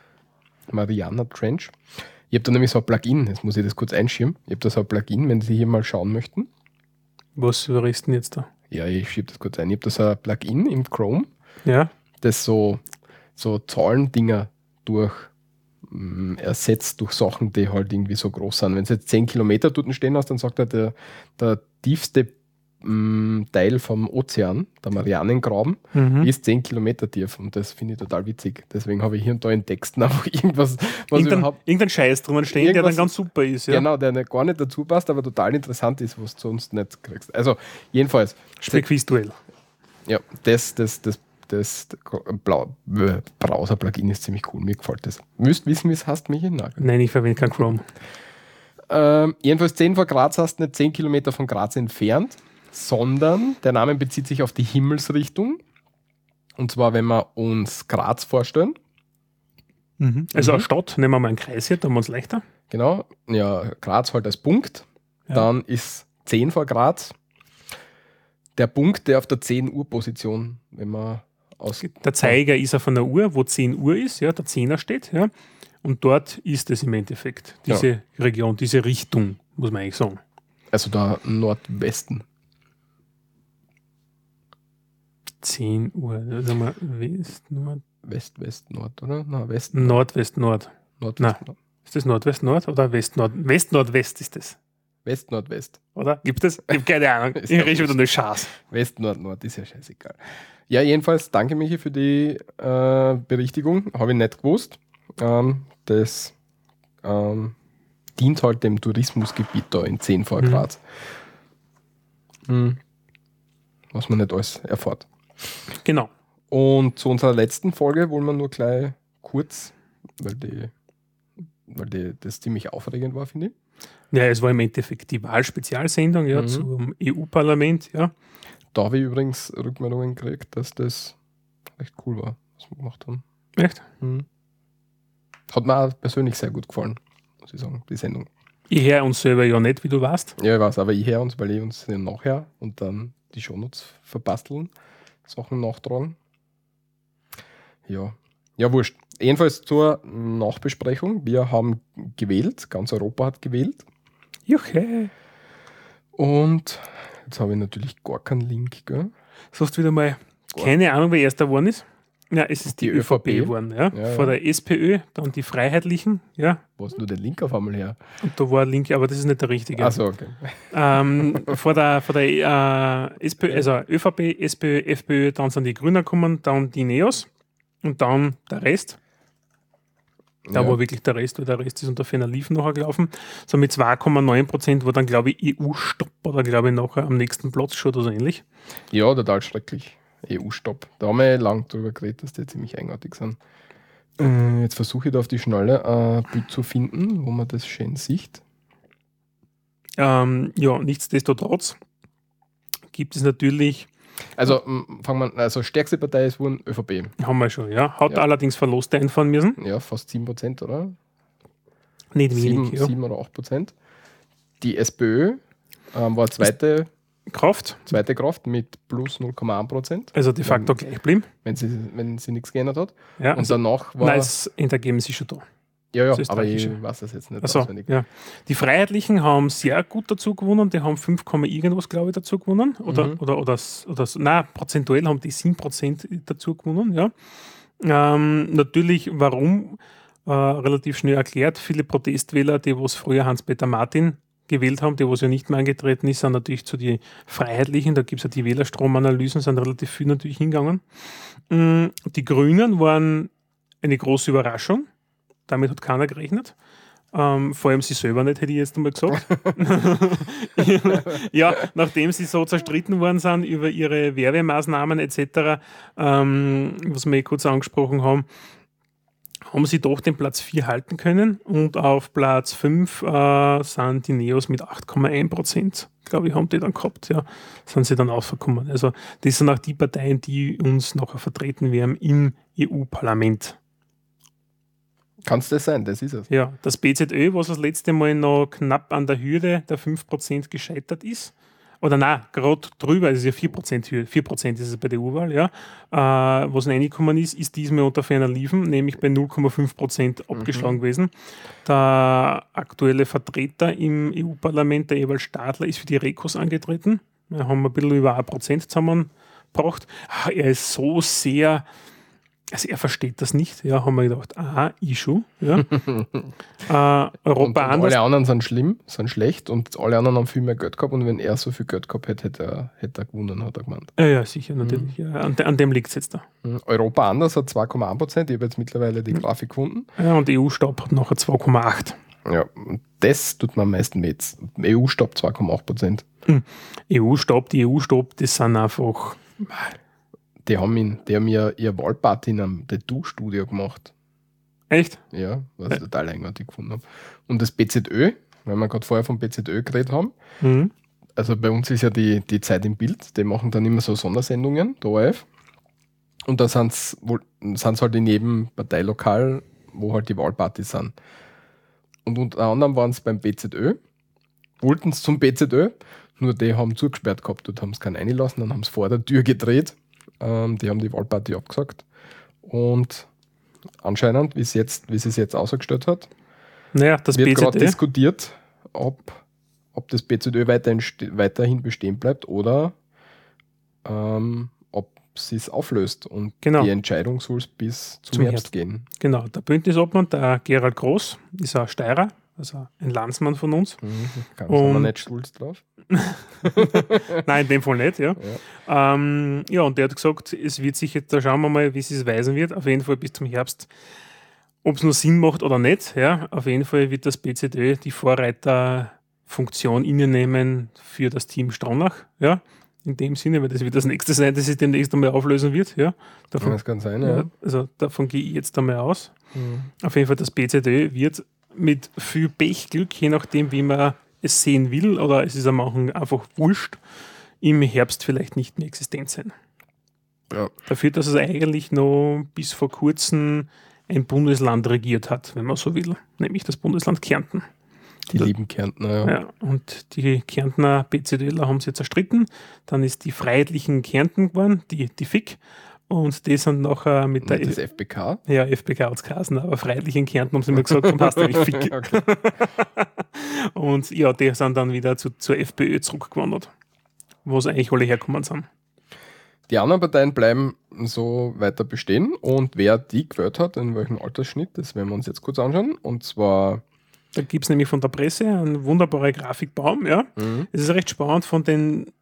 Speaker 2: Mariana Trench. Ich habe da nämlich so ein Plugin, jetzt muss ich das kurz einschirmen. Ich habe da so ein Plugin, wenn Sie hier mal schauen möchten.
Speaker 1: Was überrest denn jetzt da?
Speaker 2: Ja, ich schiebe das kurz ein. Ich habe da so ein Plugin im Chrome,
Speaker 1: Ja,
Speaker 2: das so Zahlendinger ersetzt durch Sachen, die halt irgendwie so groß sind. Wenn es jetzt 10 Kilometer dort stehen hast, dann sagt er, der tiefste Teil vom Ozean, der Marianengraben, ist 10 Kilometer tief und das finde ich total witzig. Deswegen habe ich hier und da in Texten einfach irgendwas, was überhaupt
Speaker 1: irgendein Scheiß drinnen stehen, der dann
Speaker 2: Irgendwas-
Speaker 1: ganz super ist. Ja?
Speaker 2: genau, der nicht, gar nicht dazu passt, aber total interessant ist, was du sonst nicht kriegst. Also jedenfalls,
Speaker 1: Quizduell.
Speaker 2: ja, das Browser-Plugin ist ziemlich cool, mir gefällt das. Müsst wissen, wie es heißt, Michi? Nein.
Speaker 1: Nein, ich verwende kein Chrome.
Speaker 2: Jedenfalls 10 vor Graz heißt nicht 10 Kilometer von Graz entfernt, sondern der Name bezieht sich auf die Himmelsrichtung. Und zwar, wenn wir uns Graz vorstellen,
Speaker 1: Also eine Stadt, nehmen wir mal einen Kreis hier, da haben wir uns leichter.
Speaker 2: genau, ja, Graz halt als Punkt,
Speaker 1: Ja.
Speaker 2: dann ist 10 vor Graz der Punkt, der auf der 10 Uhr Position, wenn man aus
Speaker 1: Der Zeiger ist auf einer Uhr, wo 10 Uhr ist, ja, der Zehner steht, ja. Und dort ist es im Endeffekt, diese Region, diese Richtung, muss man eigentlich sagen.
Speaker 2: also der Nordwesten.
Speaker 1: 10 Uhr, da sagen wir West, Nord,
Speaker 2: West, Nord, oder? Na, Westen,
Speaker 1: Nordwest, Nord.
Speaker 2: Nordwest,
Speaker 1: Nein. Ist das Nordwest, Nord oder West, Nord? West, Nordwest ist das,
Speaker 2: West, Nordwest.
Speaker 1: oder? Gibt es? Ich habe keine Ahnung.
Speaker 2: Ist
Speaker 1: Ich
Speaker 2: ja
Speaker 1: rede wieder nur Schaß.
Speaker 2: West, Nord, ist ja scheißegal. Ja, jedenfalls danke Michi für die Berichtigung. Habe ich nicht gewusst. Das dient halt dem Tourismusgebiet da in 10 vor Graz. Was man nicht alles erfährt.
Speaker 1: Genau.
Speaker 2: Und zu unserer letzten Folge wollen wir nur gleich kurz, weil das ziemlich aufregend war, finde ich.
Speaker 1: Ja, es war im Endeffekt die Wahlspezialsendung ja, zum EU-Parlament, ja.
Speaker 2: Da habe ich übrigens Rückmeldungen gekriegt, dass das echt cool war, was wir gemacht haben.
Speaker 1: Echt?
Speaker 2: Hat mir auch persönlich sehr gut gefallen, muss ich sagen, die Sendung.
Speaker 1: Ich höre uns selber ja nicht, wie du weißt.
Speaker 2: Ja, ich weiß, aber ich höre uns, weil ich uns nachher und dann die Shownotes verbasteln, Sachen nachtragen. Ja, wurscht. Jedenfalls zur Nachbesprechung. Wir haben gewählt, ganz Europa hat gewählt.
Speaker 1: Juche.
Speaker 2: Und jetzt habe ich natürlich gar keinen Link, gell?
Speaker 1: Sagst wieder mal, keine Ahnung, wer erster geworden ist. Ja, es ist die
Speaker 2: Die
Speaker 1: ÖVP
Speaker 2: ÖVP
Speaker 1: geworden, ja.
Speaker 2: Ja,
Speaker 1: Vor
Speaker 2: ja.
Speaker 1: der SPÖ, dann die Freiheitlichen, ja.
Speaker 2: Wo hast du den Link auf einmal her?
Speaker 1: Und da war ein Link, aber das ist nicht der richtige.
Speaker 2: Achso, okay.
Speaker 1: Vor der SPÖ, also ÖVP, SPÖ, FPÖ, dann sind die Grünen gekommen, dann die NEOS. Und dann der Rest. Da
Speaker 2: Ja.
Speaker 1: war wirklich der Rest, weil der Rest ist unter ferner Liefen nachher gelaufen. So mit 2,9% war dann, glaube ich, EU-Stopp oder glaube ich nachher am nächsten Platz schon oder so ähnlich.
Speaker 2: Ja, total schrecklich. EU-Stopp. Da haben wir lang drüber geredet, dass die ziemlich eigenartig sind. Jetzt versuche ich da auf die Schnelle ein Bild zu finden, wo man das schön sieht.
Speaker 1: Ja, nichtsdestotrotz gibt es natürlich,
Speaker 2: Also fangen wir an, also stärkste Partei ist wohl ÖVP.
Speaker 1: haben wir schon, ja, hat
Speaker 2: Ja.
Speaker 1: allerdings Verluste einfahren müssen.
Speaker 2: Ja, fast 7%, oder?
Speaker 1: Nicht wenig,
Speaker 2: 7 oder 8%. Die SPÖ war zweite
Speaker 1: Kraft,
Speaker 2: Kraft mit plus 0,1%,
Speaker 1: also de facto gleich geblieben.
Speaker 2: wenn sie nichts geändert hat.
Speaker 1: Ja,
Speaker 2: Und
Speaker 1: also,
Speaker 2: danach war.
Speaker 1: nein, das Endergebnis ist schon da.
Speaker 2: ja,
Speaker 1: das
Speaker 2: aber ich
Speaker 1: Österreichische.
Speaker 2: weiß das jetzt nicht
Speaker 1: Also,
Speaker 2: auswendig.
Speaker 1: ja. Die Freiheitlichen haben sehr gut dazu gewonnen, die haben 5, irgendwas, glaube ich, dazu gewonnen. Nein, prozentuell haben die 7% dazu gewonnen, ja. Natürlich, warum? Relativ schnell erklärt, viele Protestwähler, die was früher Hans-Peter Martin gewählt haben, die was ja nicht mehr angetreten ist, sind natürlich zu den Freiheitlichen, da gibt es ja die Wählerstromanalysen, sind relativ viel natürlich hingegangen. Die Grünen waren eine große Überraschung, damit hat keiner gerechnet. Vor allem sie selber nicht, hätte ich jetzt einmal gesagt. Ja, nachdem sie so zerstritten worden sind über ihre Werbemaßnahmen etc., was wir kurz angesprochen haben, haben sie doch den Platz 4 halten können und auf Platz 5 sind die Neos mit 8,1%, glaube ich, haben die dann gehabt, ja, sind sie dann aufgekommen. Also das sind auch die Parteien, die uns nachher vertreten werden im EU-Parlament.
Speaker 2: Kann es das sein? Das ist es.
Speaker 1: Ja, das BZÖ, was das letzte Mal noch knapp an der Hürde der 5% gescheitert ist, oder nein, gerade drüber, es ist ja 4% Hürde, 4% ist es bei der EU-Wahl, ja, was reingekommen ist diesmal unter ferner Liefen, nämlich bei 0,5% abgeschlagen gewesen. Der aktuelle Vertreter im EU-Parlament, der Ewald Stadler, ist für die Rekos angetreten. Wir haben ein bisschen über 1% zusammengebracht. Er ist so sehr... Also er versteht das nicht, ja, haben wir gedacht, aha, Issue, ja. Europa
Speaker 2: Und
Speaker 1: anders.
Speaker 2: alle anderen sind schlimm, sind schlecht und alle anderen haben viel mehr Geld gehabt und wenn er so viel Geld gehabt hätte, hätte er gewonnen, hat er gemeint.
Speaker 1: Ja, sicher, natürlich. Ja, an dem liegt es jetzt da.
Speaker 2: Europa anders hat 2,1%, ich habe jetzt mittlerweile die Grafik gefunden.
Speaker 1: Ja, und EU-Stopp hat nachher 2,8.
Speaker 2: Ja, und das tut mir am meisten weh. EU-Stopp 2,8%.
Speaker 1: EU-Stopp, die EU-Stopp, das sind einfach...
Speaker 2: Die haben ja ihr Wahlparty in einem Tattoo-Studio gemacht.
Speaker 1: Echt?
Speaker 2: Ja, was ich total eigenartig gefunden habe. Und das BZÖ, weil wir gerade vorher vom BZÖ geredet haben, also bei uns ist ja die Zeit im Bild, die machen dann immer so Sondersendungen, der ORF. Und da sind es halt in jedem Parteilokal, wo halt die Wahlpartys sind. Und unter anderem waren es beim BZÖ, wollten es zum BZÖ, nur die haben zugesperrt gehabt, dort haben sie keinen reingelassen, dann haben sie vor der Tür gedreht. Die haben die Wahlparty abgesagt. Und anscheinend, wie es jetzt ausgestellt hat,
Speaker 1: naja, das
Speaker 2: wird gerade
Speaker 1: BZÖ,
Speaker 2: diskutiert, ob das BZÖ weiterhin bestehen bleibt oder ob sie es auflöst. Und
Speaker 1: Genau.
Speaker 2: die Entscheidung soll es bis zum Herbst gehen.
Speaker 1: Genau, der Bündnisobmann, der Gerald Groß, ist ein Steirer, also ein Landsmann von uns.
Speaker 2: Ganz sind wir nicht stolz drauf.
Speaker 1: Nein, in dem Fall nicht, ja. Und der hat gesagt, es wird sich jetzt, da schauen wir mal, wie es weisen wird, auf jeden Fall bis zum Herbst, ob es noch Sinn macht oder nicht, ja. Auf jeden Fall wird das BZÖ die Vorreiterfunktion innenehmen für das Team Stronach, ja. In dem Sinne, weil das wird das nächste sein, das sich demnächst einmal auflösen wird, ja. Davon,
Speaker 2: das kann sein, ja.
Speaker 1: Also davon gehe ich jetzt einmal aus. Auf jeden Fall, das BZÖ wird mit viel Pechglück, je nachdem, wie man es sehen will, oder es ist am Anfang einfach wurscht, im Herbst vielleicht nicht mehr existent sein.
Speaker 2: Ja.
Speaker 1: Dafür, dass es eigentlich noch bis vor kurzem ein Bundesland regiert hat, wenn man so will, nämlich das Bundesland Kärnten.
Speaker 2: Die lieben Kärntner, ja.
Speaker 1: Ja, und die Kärntner BZÖler haben sie zerstritten. Dann ist die Freiheitlichen Kärnten geworden, die FIK. Und die sind nachher mit der...
Speaker 2: Das FPK?
Speaker 1: Ja, FPK hat es geheißen, aber Freiheitlich in Kärnten haben sie mir gesagt, dann hast du eigentlich FIK.
Speaker 2: Okay.
Speaker 1: Und ja, die sind dann wieder zur FPÖ zurückgewandert, wo sie eigentlich alle hergekommen sind.
Speaker 2: Die anderen Parteien bleiben so weiter bestehen und wer die gewählt hat, in welchem Altersschnitt, das werden wir uns jetzt kurz anschauen. Und zwar...
Speaker 1: Da gibt es nämlich von der Presse einen wunderbaren Grafikbaum. Ja. Es ist recht spannend von den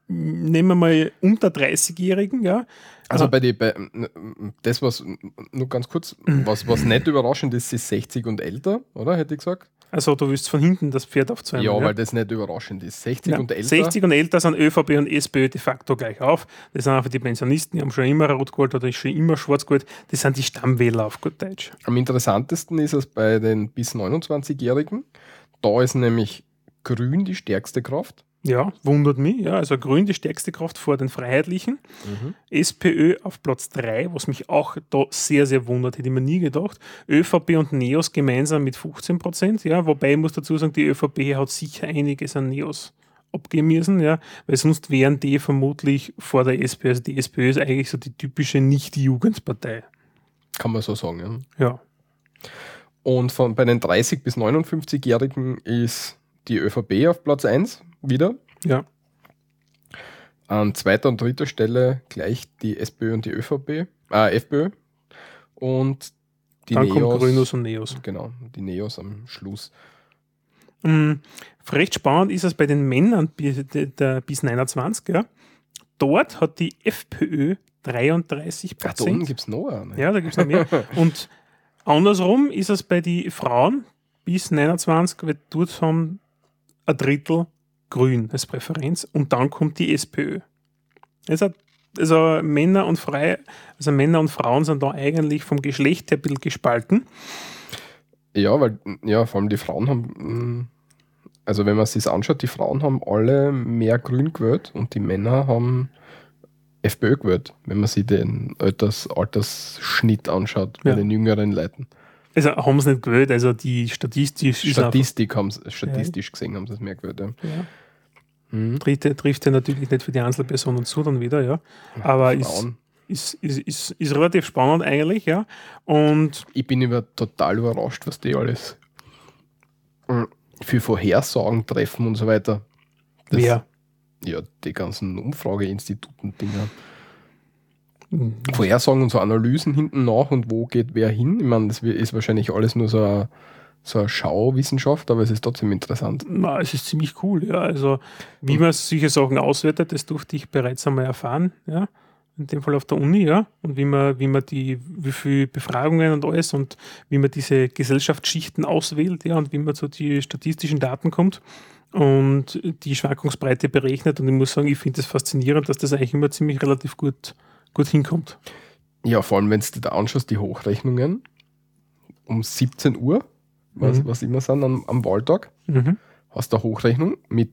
Speaker 1: nehmen wir mal unter 30-Jährigen, ja.
Speaker 2: Also das, was, nur ganz kurz, was nicht überraschend ist 60 und älter, oder? Hätte ich gesagt.
Speaker 1: Also du willst von hinten das Pferd aufzäumen.
Speaker 2: Ja, weil das nicht überraschend ist. 60 und älter.
Speaker 1: 60 und älter sind ÖVP und SPÖ de facto gleich auf. Das sind einfach die Pensionisten, die haben schon immer rot gewählt oder schon immer schwarz gewählt. Das sind die Stammwähler auf gut Deutsch.
Speaker 2: Am interessantesten ist es bei den bis 29-Jährigen. Da ist nämlich Grün die stärkste Kraft.
Speaker 1: Ja, wundert mich. Ja, also Grün die stärkste Kraft vor den Freiheitlichen. SPÖ auf Platz 3, was mich auch da sehr, sehr wundert, hätte ich mir nie gedacht. ÖVP und NEOS gemeinsam mit 15%. Ja, wobei ich muss dazu sagen, die ÖVP hat sicher einiges an NEOS abgeben müssen, ja, weil sonst wären die vermutlich vor der SPÖ. Also die SPÖ ist eigentlich so die typische Nicht-Jugendpartei.
Speaker 2: Kann man so sagen,
Speaker 1: Ja.
Speaker 2: Und bei den 30- bis 59-Jährigen ist die ÖVP auf Platz 1 wieder.
Speaker 1: Ja.
Speaker 2: An zweiter und dritter Stelle gleich die SPÖ und die FPÖ. Und die
Speaker 1: Dann
Speaker 2: NEOS.
Speaker 1: kommt Grünos und NEOS.
Speaker 2: Genau, die NEOS am Schluss.
Speaker 1: Recht spannend ist es bei den Männern bis 29. Ja. Dort hat die FPÖ 33%.
Speaker 2: Ach, da unten gibt es noch eine.
Speaker 1: Ja, da gibt es noch mehr. Und andersrum ist es bei den Frauen bis 29, weil dort haben ein Drittel Grün als Präferenz und dann kommt die SPÖ. Also Männer und Frauen sind da eigentlich vom Geschlecht her ein bisschen gespalten.
Speaker 2: Ja, weil vor allem die Frauen haben, also wenn man sich das anschaut, die Frauen haben alle mehr Grün gewählt und die Männer haben FPÖ gewählt, wenn man sich den Altersschnitt anschaut bei den jüngeren Leuten.
Speaker 1: Also haben sie nicht gewählt, also die statistisch
Speaker 2: gesehen haben sie es mehr gewählt. Ja.
Speaker 1: Trifft ja natürlich nicht für die Einzelpersonen zu dann wieder, ja. Aber ist relativ spannend eigentlich, ja. Und
Speaker 2: ich bin total überrascht, was die alles für Vorhersagen treffen und so weiter.
Speaker 1: Wer?
Speaker 2: Ja, die ganzen Umfrageinstituten-Dinger. Vorhersagen und so Analysen hinten nach und wo geht wer hin. Ich meine, das ist wahrscheinlich alles nur so eine Schauwissenschaft, aber es ist trotzdem interessant.
Speaker 1: Na, es ist ziemlich cool, ja. Also, wie man solche Sachen auswertet, das durfte ich bereits einmal erfahren, ja. In dem Fall auf der Uni, ja. Und wie viele Befragungen und alles und wie man diese Gesellschaftsschichten auswählt, ja, und wie man zu die statistischen Daten kommt und die Schwankungsbreite berechnet. Und ich muss sagen, ich finde es das faszinierend, dass das eigentlich immer ziemlich relativ gut hinkommt.
Speaker 2: Ja, vor allem, wenn du dir da anschaust, die Hochrechnungen um 17 Uhr, was immer sind am Wahltag, hast du eine Hochrechnung mit,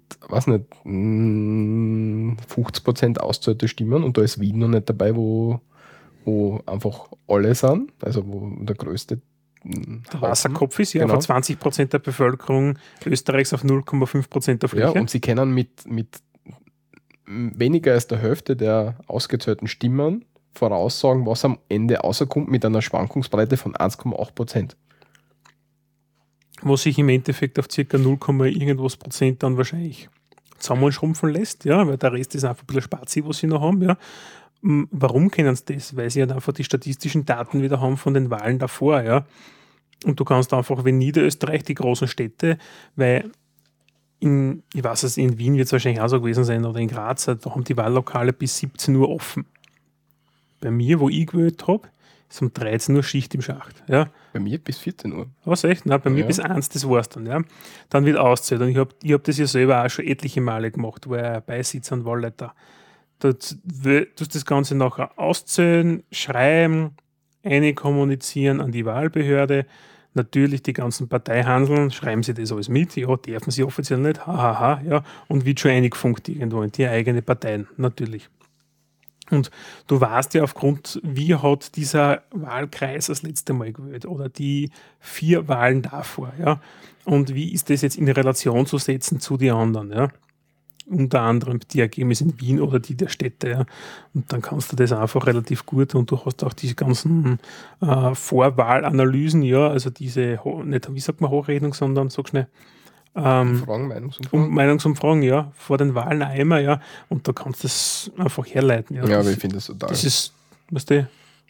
Speaker 2: 50% auszahlte Stimmen und da ist Wien noch nicht dabei, wo einfach alle sind, also wo der größte
Speaker 1: der Wasserkopf ist, ja,
Speaker 2: genau.
Speaker 1: Von 20% der Bevölkerung Österreichs auf 0,5% der Fläche.
Speaker 2: Ja, und sie können mit weniger als der Hälfte der ausgezählten Stimmen voraussagen, was am Ende rauskommt mit einer Schwankungsbreite von 1,8%.
Speaker 1: Was sich im Endeffekt auf ca. 0, irgendwas Prozent dann wahrscheinlich zusammenschrumpfen lässt, ja, weil der Rest ist einfach ein bisschen Spazi, was sie noch haben, ja. Warum kennen sie das? Weil sie halt einfach die statistischen Daten wieder haben von den Wahlen davor, ja. Und du kannst einfach, wenn Niederösterreich, die großen Städte, weil in Wien wird es wahrscheinlich auch so gewesen sein, oder in Graz, da haben die Wahllokale bis 17 Uhr offen. Bei mir, wo ich gewählt habe, ist um 13 Uhr Schicht im Schacht. Ja.
Speaker 2: Bei mir bis 14 Uhr.
Speaker 1: Was echt? Nein, bei mir bis 1, das war's dann. Ja. Dann wird auszählt. Und ich hab das ja selber auch schon etliche Male gemacht, wo ich Beisitzer und Wahlleiter. Du tust das Ganze nachher auszählen, schreiben, kommunizieren an die Wahlbehörde. Natürlich die ganzen Parteihandeln, schreiben sie das alles mit. Ja, dürfen sie offiziell nicht. Ja. Und wird schon eingefunkt irgendwo in die eigene Parteien, natürlich. Und du weißt ja aufgrund, wie hat dieser Wahlkreis das letzte Mal gewählt oder die 4 Wahlen davor, ja. Und wie ist das jetzt in Relation zu setzen zu den anderen, ja. Unter anderem die Ergebnisse in Wien oder die der Städte, ja. Und dann kannst du das einfach relativ gut und du hast auch diese ganzen Vorwahlanalysen, ja, also diese, nicht, wie sagt man Hochrechnung, sondern sag schnell, Meinungsumfragen, ja, vor den Wahlen auch immer, ja, und da kannst du das einfach herleiten. Ja,
Speaker 2: aber ich finde das total.
Speaker 1: Das ist, weißt du,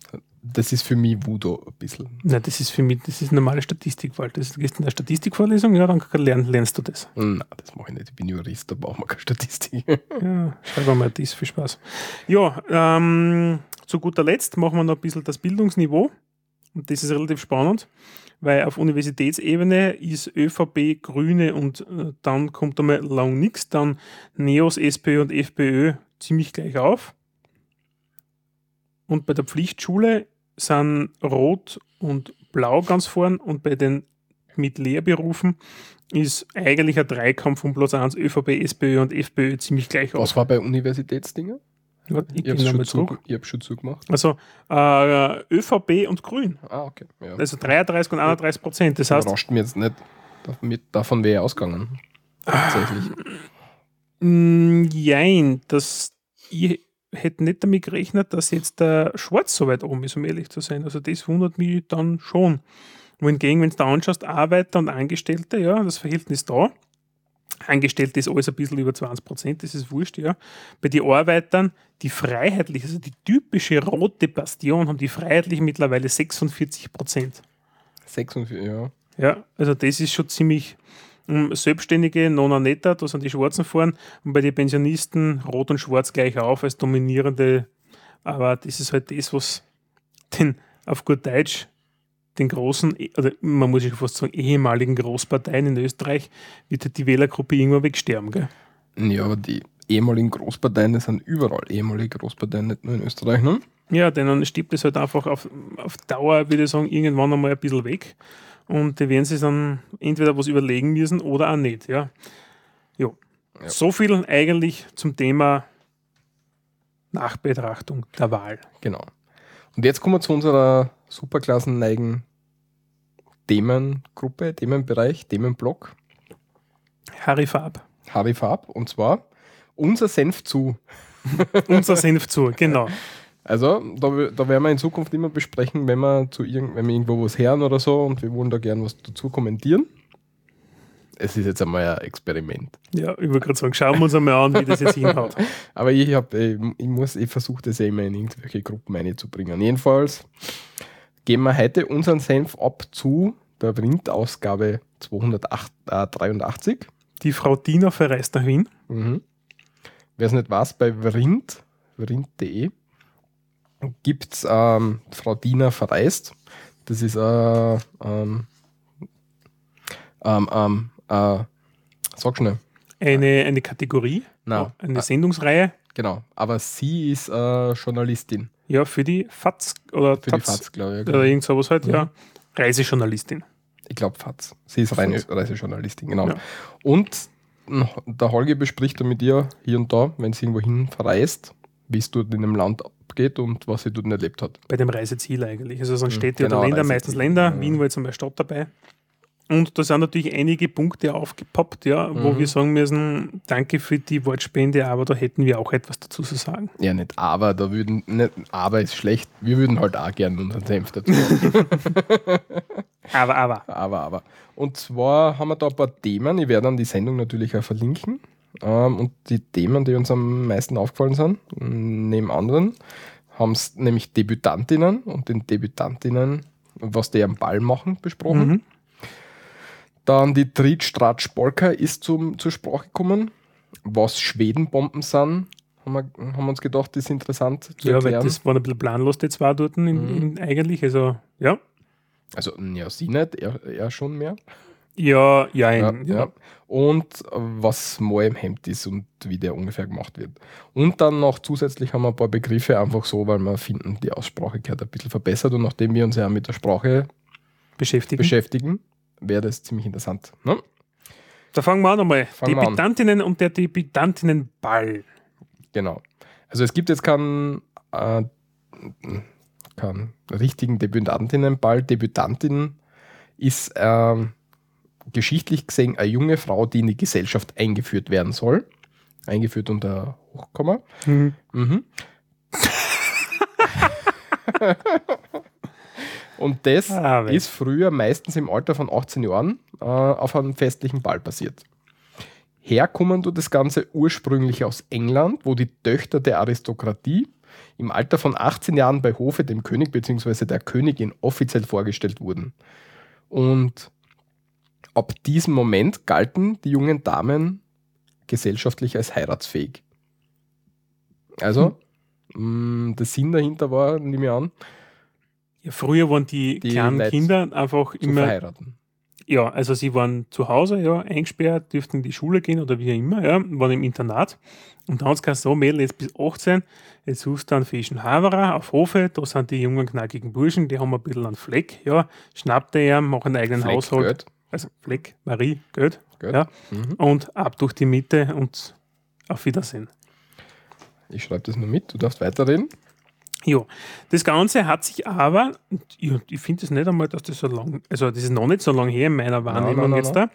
Speaker 2: Das ist für mich Voodoo ein bisschen.
Speaker 1: Nein, das ist für mich, das ist normale Statistik. Du gehst in der Statistikvorlesung, ja, dann lernst du das.
Speaker 2: Nein, das mache ich nicht. Ich bin Jurist, da brauchen wir keine Statistik.
Speaker 1: Ja, schreib mal das, viel Spaß. Ja, zu guter Letzt machen wir noch ein bisschen das Bildungsniveau. Und das ist relativ spannend, weil auf Universitätsebene ist ÖVP, Grüne und dann kommt einmal lang nichts, dann NEOS, SPÖ und FPÖ ziemlich gleich auf. Und bei der Pflichtschule sind Rot und Blau ganz vorn und bei den mit Lehrberufen ist eigentlich ein Dreikampf um Platz 1 ÖVP, SPÖ und FPÖ ziemlich gleich auf.
Speaker 2: Was war bei Universitätsdingen?
Speaker 1: Ich habe
Speaker 2: schon zugemacht.
Speaker 1: Also ÖVP und Grün.
Speaker 2: Ah, okay. Ja.
Speaker 1: Also 33 und 31%. Das heißt,
Speaker 2: überrascht mich jetzt nicht. Davon wäre ich ausgegangen. Tatsächlich.
Speaker 1: Jein, ich hätte nicht damit gerechnet, dass jetzt der Schwarz so weit oben ist, um ehrlich zu sein. Also das wundert mich dann schon. Wohingegen, wenn du da anschaust, Arbeiter und Angestellte, ja, das Verhältnis da. Angestellte ist alles ein bisschen über 20%, das ist wurscht, ja. Bei den Arbeitern, die Freiheitlichen, also die typische rote Bastion, haben die Freiheitlichen mittlerweile 46%.
Speaker 2: 46, ja.
Speaker 1: Ja, also das ist schon ziemlich Selbstständige, Nona Netta, da sind die Schwarzen vorn und bei den Pensionisten Rot und Schwarz gleich auf als dominierende, aber das ist halt das, was den, auf gut Deutsch, den großen, oder man muss ja fast sagen, ehemaligen Großparteien in Österreich, wird halt die Wählergruppe irgendwann wegsterben, gell?
Speaker 2: Ja, aber die ehemaligen Großparteien, das sind überall ehemalige Großparteien, nicht nur in Österreich, ne?
Speaker 1: Ja, denen stirbt es halt einfach auf Dauer, würde ich sagen, irgendwann einmal ein bisschen weg. Und die werden sich dann entweder was überlegen müssen oder auch nicht. Ja. Jo. Ja. So viel eigentlich zum Thema Nachbetrachtung der Wahl.
Speaker 2: Genau. Und jetzt kommen wir zu unserer superklassenneigen Themengruppe, Themenbereich, Themenblock.
Speaker 1: Harry Farb.
Speaker 2: Harry Farb. Und zwar unser Senf zu.
Speaker 1: Unser Senf zu, genau.
Speaker 2: Also, da werden wir in Zukunft immer besprechen, wenn wir irgendwo was hören oder so und wir wollen da gerne was dazu kommentieren. Es ist jetzt einmal ein Experiment.
Speaker 1: Ja, ich wollte gerade sagen, schauen wir uns einmal an, wie das jetzt hinhaut.
Speaker 2: Aber ich versuche das ja immer in irgendwelche Gruppen reinzubringen. Jedenfalls geben wir heute unseren Senf ab zu der Vrind-Ausgabe 283.
Speaker 1: Die Frau Dina verreist nach Wien.
Speaker 2: Mhm. Wer es nicht weiß, bei vrind.de gibt es Frau Dina verreist. Das ist sag schnell.
Speaker 1: Eine Kategorie,
Speaker 2: Nein.
Speaker 1: eine Sendungsreihe.
Speaker 2: Genau, aber sie ist Journalistin.
Speaker 1: Ja, für die FAZ oder
Speaker 2: für
Speaker 1: Taz,
Speaker 2: die FAZ, glaube ich.
Speaker 1: oder irgend sowas halt, ja. Reisejournalistin.
Speaker 2: Ich glaube FAZ. Sie ist reine Reisejournalistin, genau.
Speaker 1: Ja.
Speaker 2: Und der Holger bespricht dann mit ihr hier und da, wenn sie irgendwo hin verreist, wie es dort in dem Land abgeht und was sie dort erlebt hat.
Speaker 1: Bei dem Reiseziel eigentlich. Also sind Städte
Speaker 2: Genau,
Speaker 1: oder Länder,
Speaker 2: Reiseziel.
Speaker 1: meistens Länder. Wien war jetzt einmal Stadt dabei. Und da sind natürlich einige Punkte aufgepoppt, ja, wo wir sagen müssen, danke für die Wortspende, aber da hätten wir auch etwas dazu zu sagen.
Speaker 2: Ja, nicht aber, aber ist schlecht. Wir würden halt auch gerne unseren Senf dazu. Aber. Und zwar haben wir da ein paar Themen. Ich werde dann die Sendung natürlich auch verlinken. Und die Themen, die uns am meisten aufgefallen sind, neben anderen, haben es nämlich Debütantinnen und den Debütantinnen, was die am Ball machen, besprochen.
Speaker 1: Mhm.
Speaker 2: Dann die Tritsch-Tratsch-Polka ist zur Sprache gekommen. Was Schwedenbomben sind, haben wir uns gedacht, das ist interessant zu erklären.
Speaker 1: Ja, weil das waren ein bisschen planlos, die zwei dort eigentlich. Also, ja.
Speaker 2: Also, ja, sie nicht, er schon mehr.
Speaker 1: Ja.
Speaker 2: Und was mal im Hemd ist und wie der ungefähr gemacht wird. Und dann noch zusätzlich haben wir ein paar Begriffe einfach so, weil wir finden, die Aussprache gehört ein bisschen verbessert und nachdem wir uns ja mit der Sprache beschäftigen wäre das ziemlich interessant. Ne?
Speaker 1: Da fangen wir an einmal. Debütantinnen und der Debütantinnenball.
Speaker 2: Genau. Also es gibt jetzt keinen richtigen Debütantinnenball. Debütantin ist geschichtlich gesehen eine junge Frau, die in die Gesellschaft eingeführt werden soll. Eingeführt unter Hochkomma. Mhm. Und das ist früher meistens im Alter von 18 Jahren auf einem festlichen Ball passiert. Herkommen tut das Ganze ursprünglich aus England, wo die Töchter der Aristokratie im Alter von 18 Jahren bei Hofe dem König bzw. der Königin offiziell vorgestellt wurden. Und ab diesem Moment galten die jungen Damen gesellschaftlich als heiratsfähig. Also, der Sinn dahinter war, nehme ich an,
Speaker 1: Ja, früher waren die kleinen
Speaker 2: Leute
Speaker 1: Kinder einfach
Speaker 2: zu
Speaker 1: immer,
Speaker 2: verheiraten.
Speaker 1: ja, also sie waren zu Hause, ja, eingesperrt, dürften in die Schule gehen oder wie auch immer, ja, waren im Internat. Und dann hat es gesagt, so, Mädel, jetzt bis 18, jetzt suchst du einen feschen Haverer auf Hofe, da sind die jungen, knackigen Burschen, die haben ein bisschen einen Fleck, ja, schnappt er, machen einen eigenen
Speaker 2: Fleck,
Speaker 1: Haushalt.
Speaker 2: Geld.
Speaker 1: Also Fleck, Marie, Geld,
Speaker 2: Geld.
Speaker 1: ja,
Speaker 2: Mhm.
Speaker 1: und ab durch die Mitte und auf Wiedersehen.
Speaker 2: Ich schreibe das nur mit, du darfst weiterreden.
Speaker 1: Ja, das Ganze hat sich aber, und ich finde es nicht einmal, dass das so lang, also das ist noch nicht so lange her in meiner Wahrnehmung
Speaker 2: nein,
Speaker 1: jetzt da.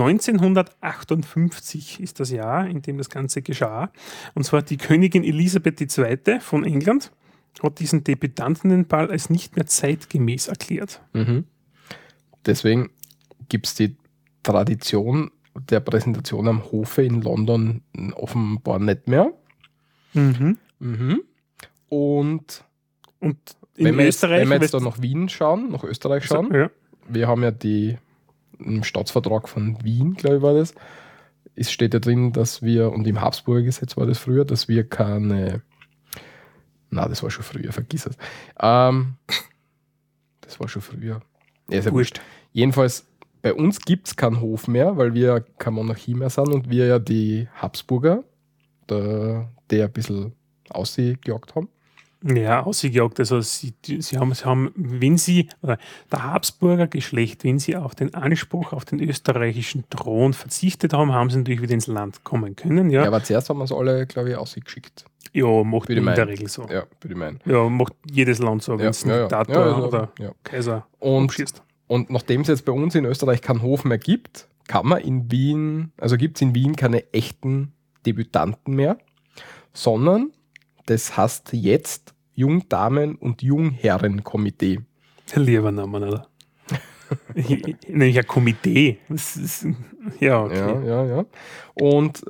Speaker 1: 1958 ist das Jahr, in dem das Ganze geschah. Und zwar die Königin Elisabeth II. Von England hat diesen Debütantinnenball als nicht mehr zeitgemäß erklärt.
Speaker 2: Mhm. Deswegen gibt es die Tradition der Präsentation am Hofe in London offenbar nicht mehr.
Speaker 1: Mhm.
Speaker 2: Mhm. Und
Speaker 1: Und in
Speaker 2: wenn wir
Speaker 1: Österreich,
Speaker 2: jetzt da nach Wien schauen, nach Österreich schauen,
Speaker 1: ja,
Speaker 2: wir haben ja im Staatsvertrag von Wien, glaube ich, war das, es steht ja drin, dass wir, und im Habsburger Gesetz war das früher, dass wir keine, das war schon früher, vergiss es. Das war schon früher. Ja, ist ja wurscht. Jedenfalls, bei uns gibt es keinen Hof mehr, weil wir keine Monarchie mehr sind und wir ja die Habsburger, der ein bisschen ausgejagt haben.
Speaker 1: Ja, ausgejagt. Also sie haben, wenn sie, oder der Habsburger Geschlecht, wenn sie auf den Anspruch auf den österreichischen Thron verzichtet haben, haben sie natürlich wieder ins Land kommen können. Ja,
Speaker 2: Aber zuerst haben wir es alle, glaube ich, ausgeschickt.
Speaker 1: ja macht
Speaker 2: Würde
Speaker 1: man in der
Speaker 2: meinen.
Speaker 1: Regel so.
Speaker 2: Ja, würde ich meinen.
Speaker 1: Ja, macht jedes Land so, wenn es einen Diktator
Speaker 2: also,
Speaker 1: oder
Speaker 2: ja.
Speaker 1: Kaiser
Speaker 2: Und,
Speaker 1: abschießt.
Speaker 2: und nachdem es jetzt bei uns in Österreich keinen Hof mehr gibt, kann man in Wien, also gibt es in Wien keine echten Debütanten mehr, sondern das heißt jetzt Jungdamen- und Jungherrenkomitee.
Speaker 1: Lieber Name, oder? Nämlich ein Komitee. Das ist, ja, okay.
Speaker 2: Ja. Und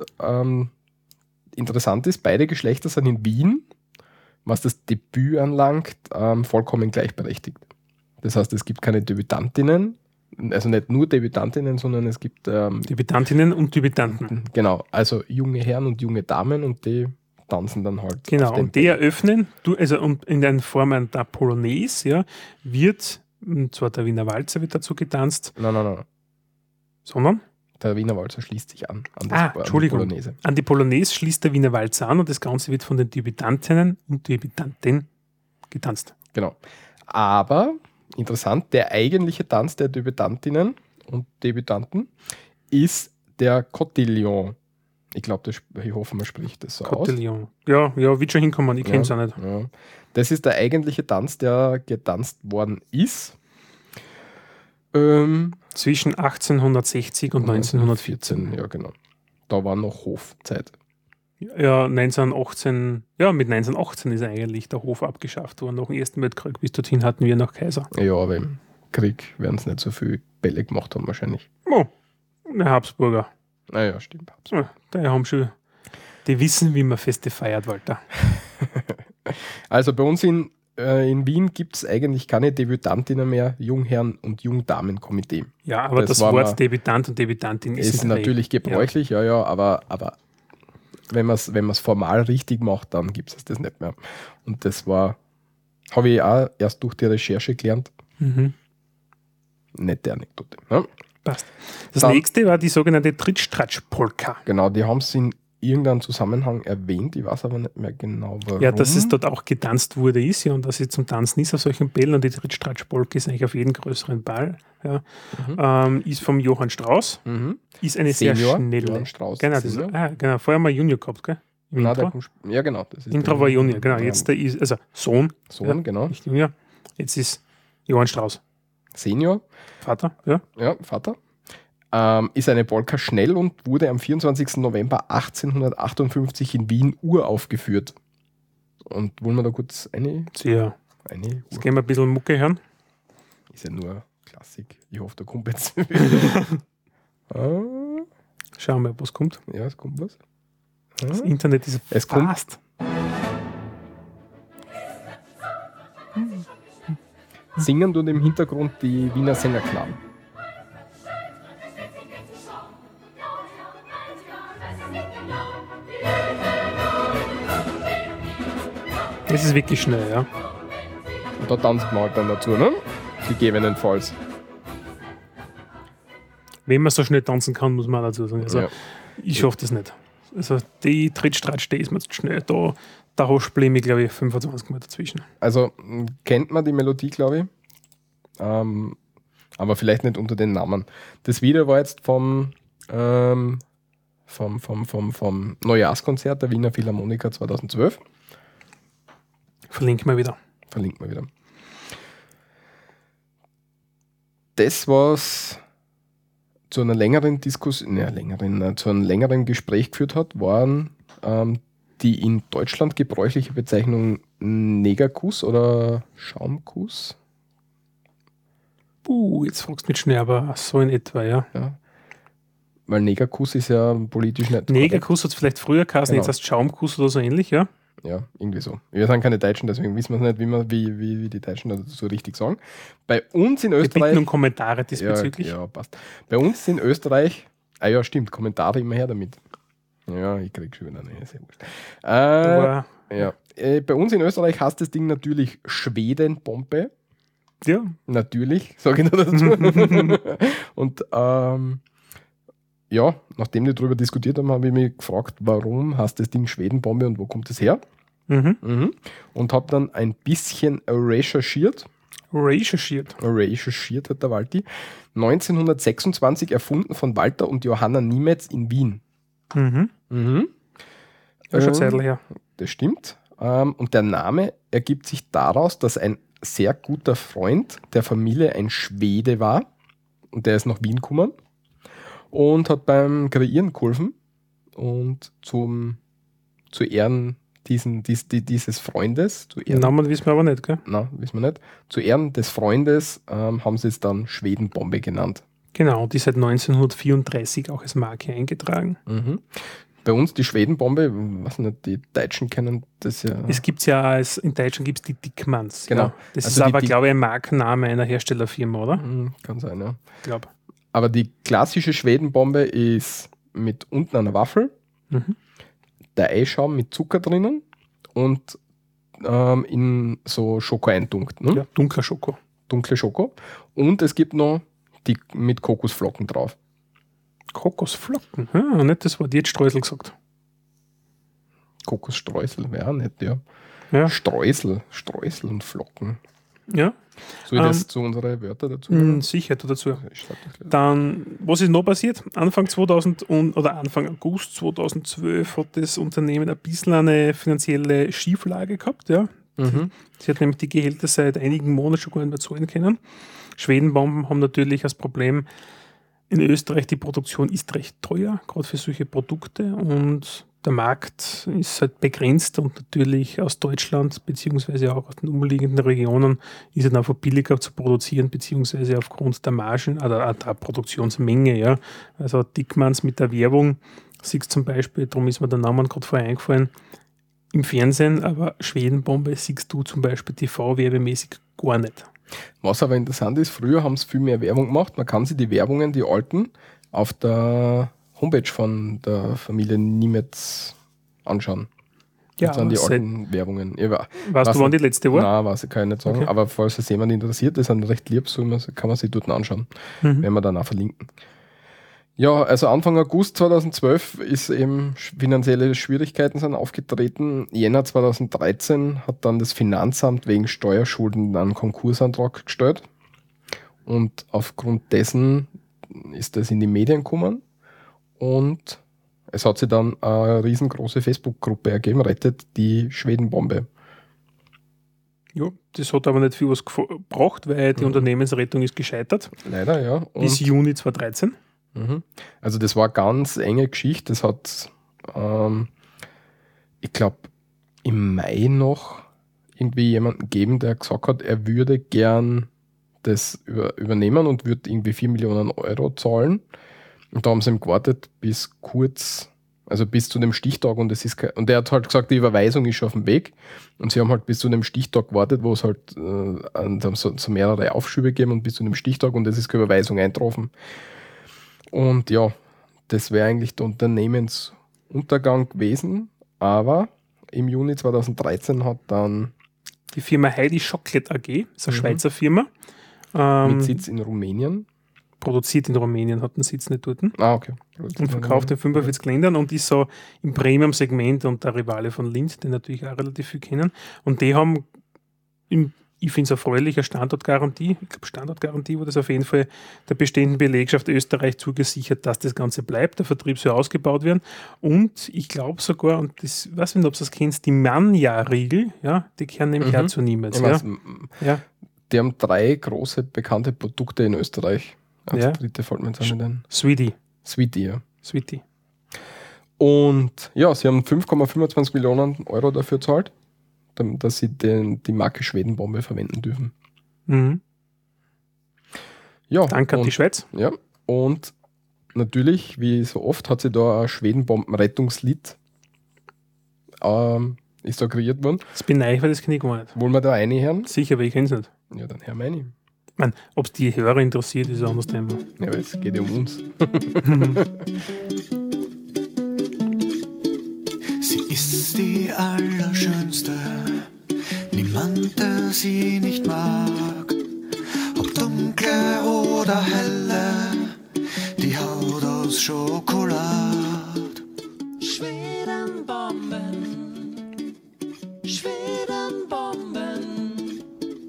Speaker 2: interessant ist, beide Geschlechter sind in Wien, was das Debüt anlangt, vollkommen gleichberechtigt. Das heißt, es gibt keine Debütantinnen, also nicht nur Debütantinnen, sondern es gibt
Speaker 1: Debütantinnen und Debütanten.
Speaker 2: genau, also junge Herren und junge Damen und die tanzen dann halt.
Speaker 1: Genau,
Speaker 2: auf dem
Speaker 1: und die eröffnen, und in den Formen der Polonaise, ja, wird, und zwar der Wiener Walzer wird dazu getanzt,
Speaker 2: Nein.
Speaker 1: sondern
Speaker 2: Der Wiener Walzer schließt sich an die
Speaker 1: Entschuldigung.
Speaker 2: Polonaise.
Speaker 1: An die Polonaise schließt der Wiener Walzer an und das Ganze wird von den Debütantinnen und Debütanten getanzt.
Speaker 2: Genau. Aber, interessant, der eigentliche Tanz der Debütantinnen und Debütanten ist der Cotillon. Ich glaube, ich hoffe, man spricht das so
Speaker 1: Cotillon. Ja, wird schon hinkommen, ich kenne es auch nicht.
Speaker 2: Ja. Das ist der eigentliche Tanz, der getanzt worden ist.
Speaker 1: Zwischen 1860 und 1914.
Speaker 2: Ja, genau. Da war noch Hofzeit.
Speaker 1: Ja, 1918, ja, mit 1918 ist eigentlich der Hof abgeschafft worden. Nach dem Ersten Weltkrieg, bis dorthin hatten wir noch Kaiser.
Speaker 2: Ja, aber im Krieg werden es nicht so viel Bälle gemacht haben wahrscheinlich.
Speaker 1: Oh, der Habsburger.
Speaker 2: Naja, stimmt.
Speaker 1: Ja, die wissen, wie man Feste feiert, Walter.
Speaker 2: Also bei uns in Wien gibt es eigentlich keine Debütantinnen mehr, Jungherren- und Jungdamenkomitee.
Speaker 1: Ja, aber das Wort Debütant und Debütantin
Speaker 2: ist natürlich gebräuchlich, ja, aber wenn man es formal richtig macht, dann gibt es das nicht mehr. Und das habe ich auch erst durch die Recherche gelernt.
Speaker 1: Mhm.
Speaker 2: Nette Anekdote. Ja.
Speaker 1: Passt. Das nächste war die sogenannte Trittstratsch-Polka.
Speaker 2: Genau, die haben es in irgendeinem Zusammenhang erwähnt, ich weiß aber nicht mehr genau warum.
Speaker 1: Ja, dass es dort auch getanzt wurde, ist ja, und dass sie zum Tanzen ist auf solchen Bällen, und die Trittstratsch-Polka ist eigentlich auf jeden größeren Ball. Ja. Ist vom Johann Strauß. Ist eine
Speaker 2: Senior,
Speaker 1: sehr schnelle.
Speaker 2: Johann Strauß
Speaker 1: Genau, genau. Vorher mal Junior gehabt, gell?
Speaker 2: Ja, genau. Das ist
Speaker 1: Intro war Junior, genau. Jetzt ist, also Sohn.
Speaker 2: Sohn, genau.
Speaker 1: Nicht Junior. Jetzt ist Johann Strauß.
Speaker 2: Senior.
Speaker 1: Vater, ja.
Speaker 2: Ja, Vater. Ist eine Polka schnell und wurde am 24. November 1858 in Wien uraufgeführt. Und wollen wir da kurz
Speaker 1: Sehr. Jetzt gehen wir ein bisschen Mucke hören.
Speaker 2: Ist ja nur Klassik. Ich hoffe, da kommt jetzt.
Speaker 1: Schauen wir, was kommt.
Speaker 2: Ja, es kommt was.
Speaker 1: Das Internet ist fast.
Speaker 2: Singen tut im Hintergrund die Wiener Sängerknaben.
Speaker 1: Das ist wirklich schnell, ja.
Speaker 2: Und da tanzt man halt dann dazu, ne? Gegebenenfalls.
Speaker 1: Wenn man so schnell tanzen kann, muss man auch dazu sagen. Also,
Speaker 2: Ja.
Speaker 1: ich schaffe das nicht. Also, die Trittstratsch, die ist mir zu schnell. Da haspel ich, glaube ich, 25 Mal dazwischen.
Speaker 2: Also kennt man die Melodie, glaube ich. Aber vielleicht nicht unter den Namen. Das Video war jetzt vom Neujahrskonzert der Wiener Philharmoniker 2012.
Speaker 1: Verlinken wir wieder.
Speaker 2: Verlinkt mal wieder. Das, was zu einer längeren Diskussion, zu einem längeren Gespräch geführt hat, waren die in Deutschland gebräuchliche Bezeichnung Negerkuss oder Schaumkuss.
Speaker 1: Jetzt fragst du mich schnell, aber so in etwa, ja.
Speaker 2: Ja. Weil Negerkuss ist ja politisch nicht
Speaker 1: Negerkuss hat es vielleicht früher geheißen,
Speaker 2: Genau.
Speaker 1: jetzt heißt Schaumkuss oder so ähnlich, ja.
Speaker 2: Ja, irgendwie so. Wir sind keine Deutschen, deswegen wissen wir nicht, wie die Deutschen das so richtig sagen. Bei uns in
Speaker 1: Wir
Speaker 2: Österreich.
Speaker 1: bitten um Kommentare diesbezüglich.
Speaker 2: Ja, passt. Bei uns in Österreich. Ja, stimmt, Kommentare immer her damit. Ja, ich krieg schon wieder eine. Sehr gut.
Speaker 1: Aber,
Speaker 2: Ja. Bei uns in Österreich heißt das Ding natürlich Schwedenbombe.
Speaker 1: ja,
Speaker 2: Natürlich, sage ich nur dazu. Und ja, nachdem wir darüber diskutiert haben, habe ich mich gefragt, warum heißt das Ding Schwedenbombe und wo kommt es her?
Speaker 1: mhm.
Speaker 2: Und habe dann ein bisschen recherchiert. Recherchiert hat der Walti. 1926 erfunden von Walter und Johanna Niemetz in Wien.
Speaker 1: Mhm. Ja, schon Zeitl her.
Speaker 2: Das stimmt. Und der Name ergibt sich daraus, dass ein sehr guter Freund der Familie ein Schwede war. Und der ist nach Wien gekommen und hat beim Kreieren geholfen. Und zu Ehren dieses Freundes,
Speaker 1: Den Namen wissen wir aber nicht, gell?
Speaker 2: na, wissen wir nicht, zu Ehren des Freundes haben sie es dann Schwedenbombe genannt.
Speaker 1: Genau, die seit 1934 auch als Marke eingetragen.
Speaker 2: Mhm. Bei uns die Schwedenbombe, was nicht, die Deutschen kennen das ja.
Speaker 1: Es gibt ja, in Deutschland gibt es die Dickmanns.
Speaker 2: Genau.
Speaker 1: Ja. Das
Speaker 2: Also
Speaker 1: ist aber,
Speaker 2: die-
Speaker 1: glaube ich, ein Markenname einer Herstellerfirma, oder?
Speaker 2: Kann sein, ja.
Speaker 1: Ich glaube.
Speaker 2: Aber die klassische Schwedenbombe ist mit unten einer Waffel,
Speaker 1: Mhm.
Speaker 2: der Eischaum mit Zucker drinnen und in so Schoko eintunkt. Ne?
Speaker 1: Ja, dunkler Schoko.
Speaker 2: Dunkle Schoko. Und es gibt noch die mit Kokosflocken drauf.
Speaker 1: Kokosflocken. Ja, nicht das Wort, jetzt Streusel gesagt.
Speaker 2: Kokosstreusel, wäre auch nicht, ja.
Speaker 1: Ja.
Speaker 2: Streusel und Flocken.
Speaker 1: Ja,
Speaker 2: Soll ich das zu unseren Wörtern dazu?
Speaker 1: sicher, du dazu.
Speaker 2: Ich schreib das gleich.
Speaker 1: Dann, was ist noch passiert? Anfang August 2012 hat das Unternehmen ein bisschen eine finanzielle Schieflage gehabt. Ja.
Speaker 2: Mhm.
Speaker 1: Sie hat nämlich die Gehälter seit einigen Monaten schon gar nicht mehr zahlen können. Schwedenbomben haben natürlich das Problem, in Österreich die Produktion ist recht teuer, gerade für solche Produkte, und der Markt ist halt begrenzt, und natürlich aus Deutschland beziehungsweise auch aus den umliegenden Regionen ist es einfach billiger zu produzieren, beziehungsweise aufgrund der Margen oder der Produktionsmenge. Ja. Also Dickmanns mit der Werbung, siehst zum Beispiel, darum ist mir der Name gerade vorher eingefallen, im Fernsehen, aber Schwedenbombe siehst du zum Beispiel TV-werbemäßig gar nicht.
Speaker 2: Was aber interessant ist, früher haben sie viel mehr Werbung gemacht. Man kann sich die Werbungen, die alten, auf der Homepage von der Familie Niemetz anschauen.
Speaker 1: Ja,
Speaker 2: Das sind die
Speaker 1: seit-
Speaker 2: alten Werbungen. Ich
Speaker 1: Weißt
Speaker 2: weiß
Speaker 1: du, wann die
Speaker 2: nicht.
Speaker 1: letzte war?
Speaker 2: Nein, weiß ich, kann ich nicht sagen.
Speaker 1: Okay.
Speaker 2: Aber falls es jemand interessiert, die sind recht lieb, kann man sich dort anschauen.
Speaker 1: Mhm.
Speaker 2: Werden wir dann auch verlinken. Ja, also Anfang August 2012 ist eben finanzielle Schwierigkeiten sind aufgetreten. Jänner 2013 hat dann das Finanzamt wegen Steuerschulden einen Konkursantrag gestellt. Und aufgrund dessen ist das in die Medien gekommen. Und es hat sich dann eine riesengroße Facebook-Gruppe ergeben, rettet die Schwedenbombe.
Speaker 1: Ja, das hat aber nicht viel was gebracht, weil die Unternehmensrettung ist gescheitert.
Speaker 2: Leider, ja.
Speaker 1: Bis Juni 2013.
Speaker 2: Also das war eine ganz enge Geschichte. Das hat, ich glaube, im Mai noch irgendwie jemanden gegeben, der gesagt hat, er würde gern das übernehmen und würde irgendwie 4 Millionen Euro zahlen. Und da haben sie ihm gewartet bis kurz Also bis zu dem Stichtag und der hat halt gesagt, die Überweisung ist schon auf dem Weg und sie haben halt bis zu dem Stichtag gewartet, wo es halt so mehrere Aufschübe geben und bis zu dem Stichtag und es ist keine Überweisung eingetroffen. Und ja, das wäre eigentlich der Unternehmensuntergang gewesen, aber im Juni 2013 hat dann
Speaker 1: die Firma Heidi Chocolate AG, ist eine Schweizer Firma.
Speaker 2: Mit Sitz in Rumänien.
Speaker 1: Produziert in Rumänien, hat einen Sitz nicht dort.
Speaker 2: Okay.
Speaker 1: Und verkauft in 45 Ländern und ist so im Premium-Segment und der Rivale von Lindt, den natürlich auch relativ viel kennen. Und die haben, ich finde es erfreulich, eine Standortgarantie. Ich glaube, Standortgarantie wurde es auf jeden Fall der bestehenden Belegschaft Österreich zugesichert, dass das Ganze bleibt, der Vertrieb soll ausgebaut werden. Und ich glaube sogar, und das weiß nicht, ob du das kennst, die Manja-Riegel, ja, die kehren nämlich auch zu Niemals. Ja.
Speaker 2: Die haben 3 große bekannte Produkte in Österreich.
Speaker 1: Ja.
Speaker 2: Dritte fällt mir jetzt nicht ein.
Speaker 1: Sweetie,
Speaker 2: ja.
Speaker 1: Sweetie.
Speaker 2: Und ja, sie haben 5,25 Millionen Euro dafür gezahlt, dass sie die Marke Schwedenbombe verwenden dürfen.
Speaker 1: Mhm.
Speaker 2: Ja,
Speaker 1: danke an die Schweiz.
Speaker 2: Ja, und natürlich, wie so oft, hat sie da ein Schwedenbomben-Rettungslied ist da kreiert worden.
Speaker 1: Das bin ich, weil das kenne ich gar nicht.
Speaker 2: Wollen wir da eine hören?
Speaker 1: Sicher, aber ich kenne es nicht.
Speaker 2: Ja, dann hören wir eine.
Speaker 1: Ob es die Hörer interessiert, ist ein anderes Thema.
Speaker 2: Ja, aber es geht ja um uns.
Speaker 3: Sie ist die Allerschönste, niemand, der sie nicht mag. Ob dunkle oder helle, die Haut aus Schokolade. Schwedenbomben, Schwedenbomben,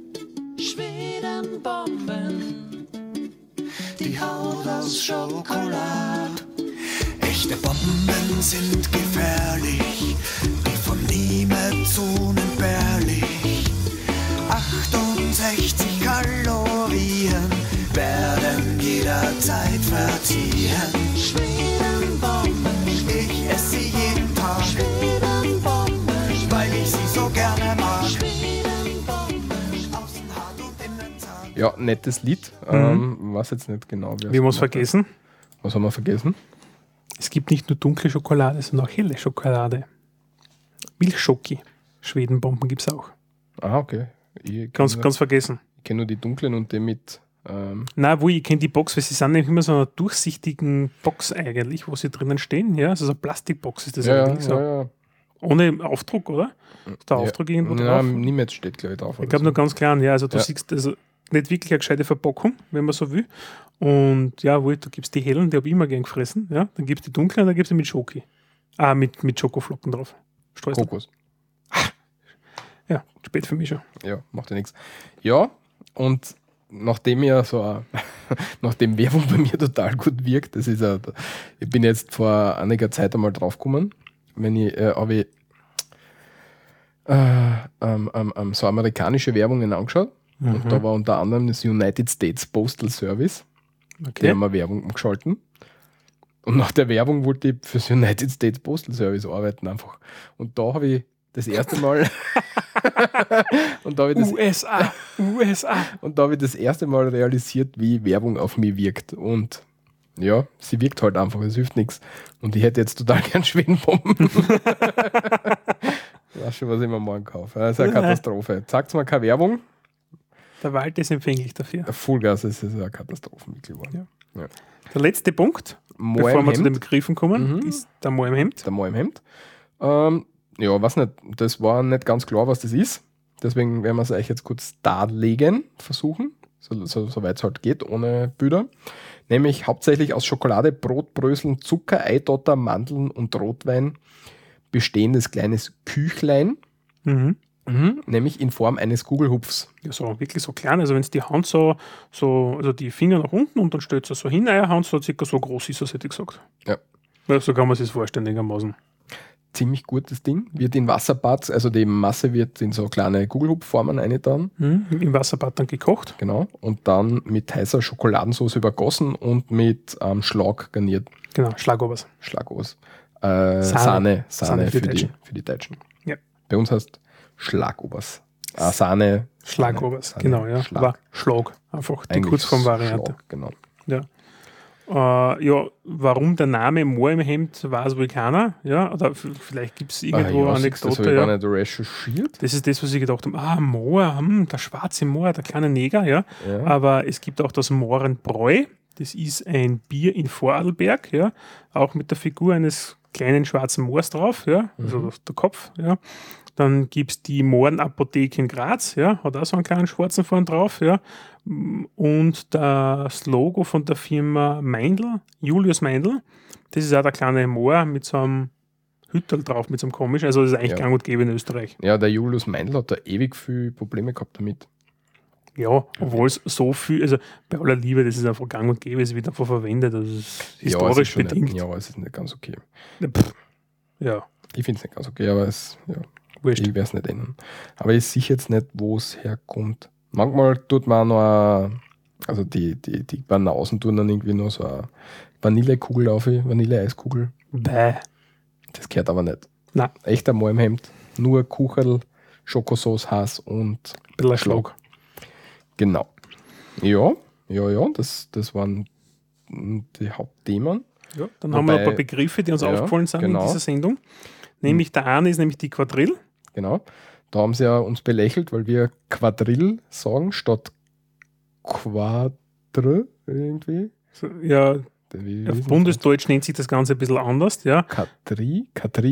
Speaker 3: Schwedenbomben, die Haut aus Schokolade. Echte Bomben sind gefährlich, die von niemals unentbehrlich. 68 Kalorien werden jederzeit verziehen. Schwedenbomben, ich esse sie jeden Tag. Schwedenbomben, weil ich sie so gerne mag. Schwedenbomben, außen hart und innen zart.
Speaker 2: Ja, nettes Lied. Weiß jetzt nicht genau.
Speaker 1: Wir haben es vergessen.
Speaker 2: Was haben wir vergessen?
Speaker 1: Es gibt nicht nur dunkle Schokolade, sondern auch helle Schokolade. Milchschoki. Schwedenbomben gibt es auch.
Speaker 2: Ah, okay.
Speaker 1: Ganz vergessen.
Speaker 2: Ich kenne nur die dunklen und die mit.
Speaker 1: Nein, ich kenne die Box, weil sie sind nämlich immer so einer durchsichtigen Box eigentlich, wo sie drinnen stehen. Ja, also so eine Plastikbox ist das eigentlich so.
Speaker 2: Ja.
Speaker 1: Ohne Aufdruck, oder? Ist der Aufdruck irgendwo drauf?
Speaker 2: Niemals steht, glaube ich, drauf.
Speaker 1: Ich glaube nur ganz klein, ja. Also du siehst also nicht wirklich eine gescheite Verpackung, wenn man so will. Und ja, du gibst die hellen, die habe ich immer gern gefressen. Ja? Dann gibst die dunklen und dann gibst du mit Schoki. Mit Schokoflocken drauf. Streusel.
Speaker 2: Kokos.
Speaker 1: Ja, spät für mich schon.
Speaker 2: Ja, macht ja nichts. Ja, und nachdem nachdem Werbung bei mir total gut wirkt, ich bin jetzt vor einiger Zeit einmal draufgekommen, habe ich so amerikanische Werbungen angeschaut. Und da war unter anderem das United States Postal Service.
Speaker 1: Okay.
Speaker 2: Die haben wir Werbung geschalten. Und nach der Werbung wollte ich fürs United States Postal Service arbeiten einfach. Und da habe ich das erste Mal
Speaker 1: USA.
Speaker 2: Und da habe ich das erste Mal realisiert, wie Werbung auf mich wirkt. Und ja, sie wirkt halt einfach, es hilft nichts. Und ich hätte jetzt total gern Schwedenbomben. Ich weiß schon, was ich mir morgen kaufe. Das ist eine Katastrophe. Sagt mal keine Werbung.
Speaker 1: Der Wald ist empfänglich dafür.
Speaker 2: Vollgas ist eine Katastrophe geworden.
Speaker 1: Ja. Der letzte Punkt, bevor wir zu den Begriffen kommen, ist der Mo im Hemd.
Speaker 2: Der Mo im Hemd. Ja, weiß nicht, das war nicht ganz klar, was das ist. Deswegen werden wir es euch jetzt kurz darlegen, versuchen, soweit es halt geht, ohne Bilder. Nämlich hauptsächlich aus Schokolade, Brotbröseln, Zucker, Eidotter, Mandeln und Rotwein bestehendes kleines Küchlein. Nämlich in Form eines Kugelhupfs.
Speaker 1: Ja, so wirklich so klein. Also wenn es die Hand also die Finger nach unten und dann stellt es so hin, eine Hand so circa so groß ist das, hätte ich gesagt.
Speaker 2: Ja.
Speaker 1: So kann man sich das vorstellen, einigermaßen.
Speaker 2: Ziemlich gutes Ding. Wird in Wasserbad, also die Masse wird in so kleine Kugelhupfformen reingetan.
Speaker 1: Im Wasserbad dann gekocht.
Speaker 2: Genau. Und dann mit heißer Schokoladensauce übergossen und mit Schlag garniert.
Speaker 1: Genau, Schlagobers.
Speaker 2: Sahne für die Deutschen.
Speaker 1: Ja.
Speaker 2: Bei uns heißt Schlagobers. Sahne.
Speaker 1: Schlagobers,
Speaker 2: Sahne,
Speaker 1: genau, ja.
Speaker 2: Schlag.
Speaker 1: Aber Schlag, einfach die Kurzformvariante.
Speaker 2: Schlag, genau.
Speaker 1: Ja. Ja, warum der Name Moor im Hemd, weiß wohl keiner. Ja, oder vielleicht gibt es irgendwo
Speaker 2: Das
Speaker 1: Anekdote.
Speaker 2: habe ich
Speaker 1: Ja.
Speaker 2: gar nicht recherchiert.
Speaker 1: Das ist das, was ich gedacht habe. Moor, der schwarze Moor, der kleine Neger, ja.
Speaker 2: Ja.
Speaker 1: Aber es gibt auch das Mohrenbräu. Das ist ein Bier in Vorarlberg, ja. Auch mit der Figur eines kleinen schwarzen Moors drauf, ja. Also der Kopf, ja. Dann gibt es die Mohrenapotheke in Graz, ja. Hat auch so einen kleinen schwarzen vorn drauf, ja. Und das Logo von der Firma Meindl, Julius Meindl, das ist auch der kleine Moor mit so einem Hüttel drauf, mit so einem komischen. Also das ist eigentlich
Speaker 2: Ja.
Speaker 1: gang und gäbe in Österreich.
Speaker 2: Ja, der Julius Meindl hat da ewig viel Probleme gehabt damit.
Speaker 1: Ja, obwohl es so viel, also bei aller Liebe, das ist einfach gang und gäbe, es wird einfach verwendet, das ist historisch
Speaker 2: es ist schon
Speaker 1: bedingt.
Speaker 2: Nicht, ja, aber es ist nicht ganz okay.
Speaker 1: Ja,
Speaker 2: Ich finde es nicht ganz okay, aber
Speaker 1: wurscht.
Speaker 2: ich werde es nicht ändern. Aber ich sehe jetzt nicht, wo es herkommt. Manchmal tut man auch noch, also die Banausen tun dann irgendwie noch so eine Vanillekugel auf, Vanilleeiskugel.
Speaker 1: Bäh.
Speaker 2: Das gehört aber nicht.
Speaker 1: Nein.
Speaker 2: Echter Moor im Hemd. Nur Kucherl, Schokosauce, Hass und
Speaker 1: Ein bisschen ein Schlag.
Speaker 2: Genau. Ja, das waren die Hauptthemen.
Speaker 1: Ja, dann haben wir
Speaker 2: Wobei-
Speaker 1: ein paar Begriffe, die uns
Speaker 2: Ja,
Speaker 1: aufgefallen sind
Speaker 2: genau.
Speaker 1: in dieser Sendung. Nämlich der eine ist nämlich die Quadrille.
Speaker 2: Genau. Da haben sie ja uns belächelt, weil wir Quadrill sagen statt Quadre irgendwie.
Speaker 1: So, ja,
Speaker 2: Wie
Speaker 1: auf
Speaker 2: ist
Speaker 1: Bundesdeutsch nennt sich das Ganze ein bisschen anders, ja.
Speaker 2: das? Quadri,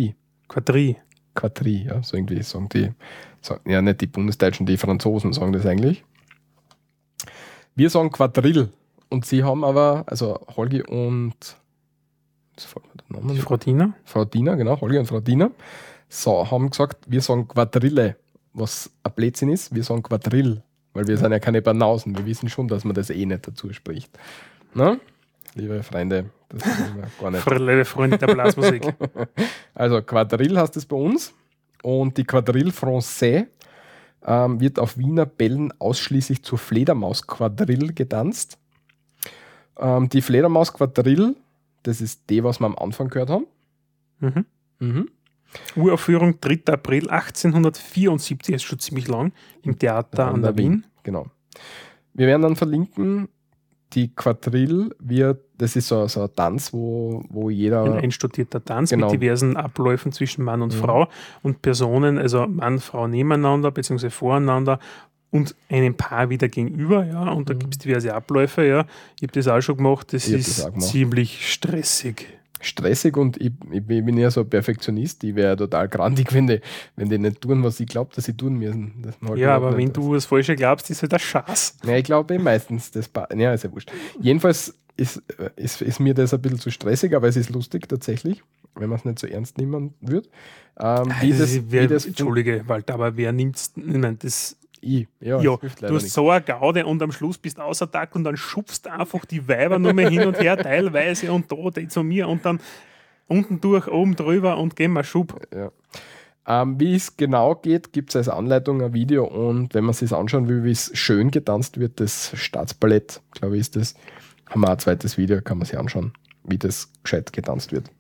Speaker 2: ja, so irgendwie sagen die, ja nicht die Bundesdeutschen, die Franzosen sagen das eigentlich. Wir sagen Quadrill und sie haben aber, also Holgi und jetzt fällt mir der Name
Speaker 1: Die
Speaker 2: nicht.
Speaker 1: Frau Dina.
Speaker 2: Frau Dina, genau, Holgi und Frau Dina, haben gesagt, wir sagen Quadrille, was ein Blödsinn ist, wir sagen Quadrill, weil wir sind ja keine Banausen, wir wissen schon, dass man das eh nicht dazu spricht. Na? Liebe Freunde, das ist gar nicht.
Speaker 1: Liebe Freunde der Blasmusik.
Speaker 2: Also Quadrille heißt es bei uns und die Quadrille Français wird auf Wiener Bällen ausschließlich zur Fledermaus-Quadrille getanzt. Die Fledermaus-Quadrille, das ist die, was wir am Anfang gehört haben.
Speaker 1: Mhm. Uraufführung 3. April 1874, ist schon ziemlich lang, im Theater an der Wien.
Speaker 2: Genau. Wir werden dann verlinken, die Quadrille das ist so ein Tanz, wo jeder...
Speaker 1: Ein einstudierter Tanz
Speaker 2: Genau.
Speaker 1: mit diversen Abläufen zwischen Mann und Frau und Personen, also Mann, Frau nebeneinander bzw. voreinander und einem Paar wieder gegenüber, ja, und da gibt es diverse Abläufe, ja. Ich habe das auch schon gemacht, das
Speaker 2: Ich hab
Speaker 1: ist
Speaker 2: das auch gemacht.
Speaker 1: ziemlich stressig.
Speaker 2: stressig und ich bin ja so ein Perfektionist, ich wäre total grandig, wenn die nicht tun, was ich glaube, dass sie tun müssen. Das mag ich
Speaker 1: Ja,
Speaker 2: auch
Speaker 1: aber
Speaker 2: nicht.
Speaker 1: wenn du das Falsche glaubst, ist halt der Schatz.
Speaker 2: Ja, ich glaube meistens, ist ja wurscht. Jedenfalls ist mir das ein bisschen zu stressig, aber es ist lustig tatsächlich, wenn man es nicht so ernst nehmen würde.
Speaker 1: Entschuldige, Walter, aber wer nimmt's? Ich meine, das.
Speaker 2: Ja,
Speaker 1: Ja,
Speaker 2: das hilft
Speaker 1: du
Speaker 2: leider
Speaker 1: hast
Speaker 2: nicht.
Speaker 1: so eine Gaude und am Schluss bist du außer Tag und dann schubst einfach die Weiber nur mehr hin und her, teilweise und da, die zu mir und dann unten durch, oben drüber und gehen wir Schub.
Speaker 2: Ja. Wie es genau geht, gibt es als Anleitung ein Video und wenn man sich anschauen will, wie es schön getanzt wird, das Staatsballett, glaube ich, ist das, haben wir ein zweites Video, kann man sich anschauen, wie das gescheit getanzt wird.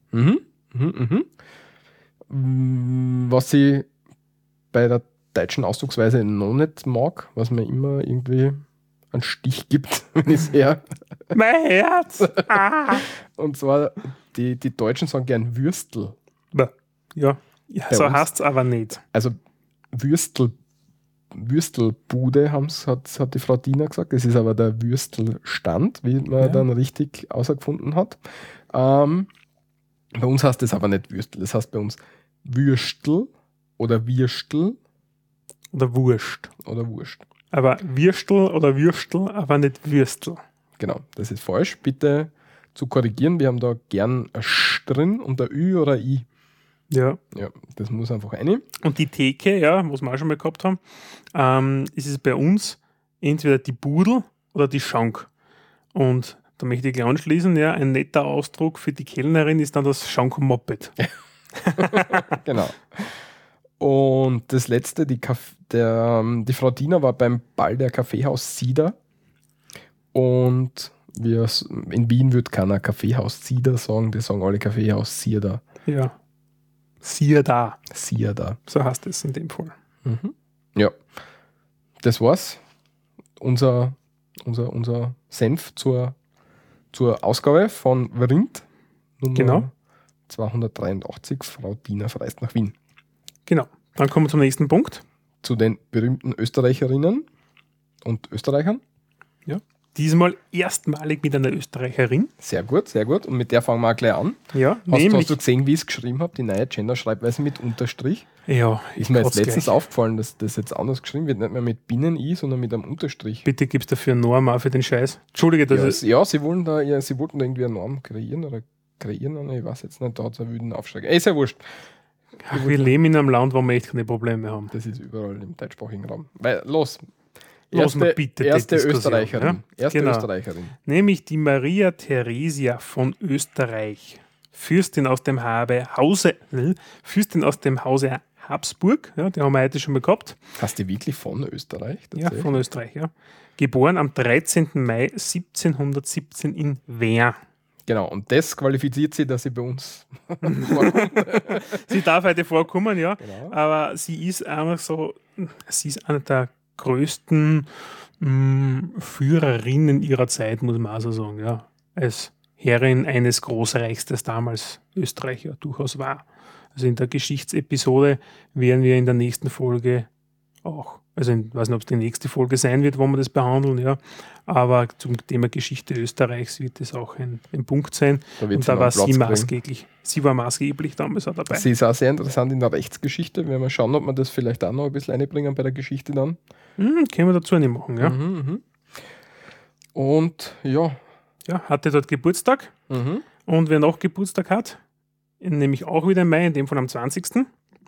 Speaker 2: Was ich bei der deutschen Ausdrucksweise noch nicht mag, was mir immer irgendwie einen Stich gibt, wenn ich es her.
Speaker 1: Mein Herz! Ah.
Speaker 2: Und zwar, die Deutschen sagen gern Würstel.
Speaker 1: Ja,
Speaker 2: Bei
Speaker 1: so
Speaker 2: uns-
Speaker 1: heißt es aber nicht.
Speaker 2: Also Würstelbude hat die Frau Dina gesagt. Das ist aber der Würstelstand, wie man dann richtig außergefunden hat. Bei uns heißt das aber nicht Würstel. Das heißt bei uns Würstel oder Würstel
Speaker 1: Oder Wurst.
Speaker 2: oder Wurst.
Speaker 1: Aber Würstel oder Würstel, aber nicht Würstel.
Speaker 2: Genau, das ist falsch. Bitte zu korrigieren. Wir haben da gern ein Sch drin und ein Ü oder ein I.
Speaker 1: Ja.
Speaker 2: Ja, das muss einfach rein.
Speaker 1: Und die Theke, ja, was wir auch schon mal gehabt haben, ist es bei uns entweder die Budel oder die Schank. Und da möchte ich gleich anschließen, ja, ein netter Ausdruck für die Kellnerin ist dann das Schank-Moped.
Speaker 2: Genau. Und das letzte, die Frau Dina war beim Ball der Kaffeehaus Cider. Und in Wien wird keiner Kaffeehaus Cider sagen, die sagen alle Kaffeehaus Cider.
Speaker 1: Ja. Siehe da.
Speaker 2: Cider.
Speaker 1: So heißt es in dem Fall.
Speaker 2: Ja. Das war's. Unser Senf zur zur Ausgabe von Vrind, Nummer
Speaker 1: Genau.
Speaker 2: 283. Frau Diener verreist nach Wien.
Speaker 1: Genau. Dann kommen wir zum nächsten Punkt.
Speaker 2: Zu den berühmten Österreicherinnen und Österreichern.
Speaker 1: Diesmal erstmalig mit einer Österreicherin.
Speaker 2: Sehr gut, sehr gut. Und mit der fangen wir auch gleich an.
Speaker 1: Ja,
Speaker 2: Hast du gesehen, wie ich es geschrieben habe? Die neue Gender-Schreibweise mit Unterstrich.
Speaker 1: Ja,
Speaker 2: Ist mir jetzt
Speaker 1: kotze
Speaker 2: letztens
Speaker 1: gleich.
Speaker 2: aufgefallen, dass das jetzt anders geschrieben wird. Nicht mehr mit Binnen-I, sondern mit einem Unterstrich.
Speaker 1: Bitte gibst dafür eine Norm auch für den Scheiß. Entschuldige, das
Speaker 2: Ja, sie wollten da irgendwie eine Norm kreieren oder kreieren. Ich weiß jetzt nicht, da hat es einen wüden Aufschlag. Ist ja wurscht.
Speaker 1: wir leben in einem Land, wo wir echt keine Probleme haben.
Speaker 2: Das ist überall im deutschsprachigen Raum. Weil, los.
Speaker 1: Los mal bitte die
Speaker 2: erste
Speaker 1: Diskussion,
Speaker 2: Österreicherin.
Speaker 1: ja?
Speaker 2: Erste
Speaker 1: Genau.
Speaker 2: Österreicherin.
Speaker 1: Nämlich die Maria Theresia von Österreich. Fürstin aus dem Hause Habsburg. Ja, die haben wir heute schon mal gehabt.
Speaker 2: Hast du wirklich von Österreich?
Speaker 1: Ja,
Speaker 2: tatsächlich?
Speaker 1: von Österreich, ja. Geboren am 13. Mai 1717 in Wien.
Speaker 2: Genau, und das qualifiziert sie, dass sie bei uns
Speaker 1: Sie darf heute vorkommen, ja.
Speaker 2: Genau.
Speaker 1: Aber sie ist einfach so, sie ist eine der größten Führerinnen ihrer Zeit, muss man auch so sagen, ja. Als Herrin eines Großreichs, das damals Österreich ja durchaus war. Also in der Geschichtsepisode werden wir in der nächsten Folge auch, also ich weiß nicht, ob es die nächste Folge sein wird, wo wir das behandeln, ja. Aber zum Thema Geschichte Österreichs wird das auch ein Punkt sein.
Speaker 2: Da wird
Speaker 1: Und
Speaker 2: sie
Speaker 1: da
Speaker 2: noch
Speaker 1: war
Speaker 2: einen Platz
Speaker 1: sie
Speaker 2: kriegen.
Speaker 1: maßgeblich. Sie war maßgeblich damals auch dabei.
Speaker 2: Sie ist auch sehr interessant in der Rechtsgeschichte. Werden wir schauen, ob wir das vielleicht auch noch ein bisschen einbringen bei der Geschichte dann.
Speaker 1: Können wir dazu nicht machen, ja.
Speaker 2: Und ja.
Speaker 1: Ja, hatte dort Geburtstag. Und wer noch Geburtstag hat, nämlich auch wieder im Mai, in dem Fall am 20.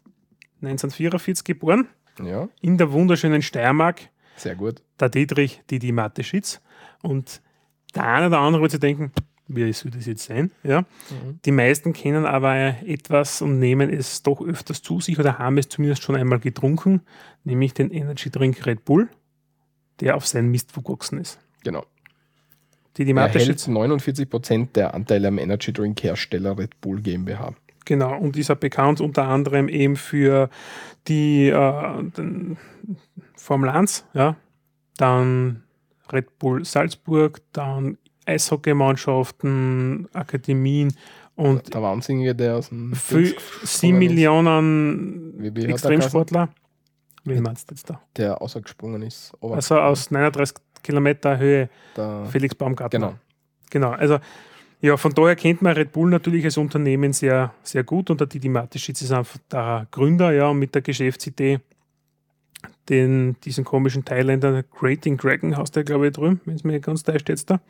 Speaker 1: 1944 geboren,
Speaker 2: Ja,
Speaker 1: in der wunderschönen Steiermark,
Speaker 2: sehr gut.
Speaker 1: der Didi Mateschitz. Und der eine oder andere wird sich denken, wie soll das jetzt sein? Ja. Die meisten kennen aber etwas und nehmen es doch öfters zu sich oder haben es zumindest schon einmal getrunken, nämlich den Energy Drink Red Bull, der auf seinen Mist gewachsen ist.
Speaker 2: Genau.
Speaker 1: Didi
Speaker 2: Er hält
Speaker 1: Mateschitz,
Speaker 2: 49% der Anteile am Energy Drink Hersteller Red Bull GmbH.
Speaker 1: genau, und ist auch bekannt unter anderem eben für die den Formel 1, ja, dann Red Bull Salzburg, dann Eishockeymannschaften, Akademien und
Speaker 2: Der Wahnsinnige, der aus dem
Speaker 1: für
Speaker 2: Dings
Speaker 1: 7
Speaker 2: gesprungen ist,
Speaker 1: Millionen
Speaker 2: Wie hat der
Speaker 1: Extremsportler. Wen meinst du jetzt da?
Speaker 2: der ausgesprungen ist. Aber
Speaker 1: Also aus 39 Kilometer Höhe
Speaker 2: der,
Speaker 1: Felix Baumgartner.
Speaker 2: genau.
Speaker 1: Genau, also ja, von daher kennt man Red Bull natürlich als Unternehmen sehr, sehr gut und der Didi Mateschitz ist einfach der Gründer, ja, und mit der Geschäftsidee, diesen komischen Thailänder, Creating Dragon heißt der, glaube ich, drüben, wenn es mir ganz täuscht jetzt da,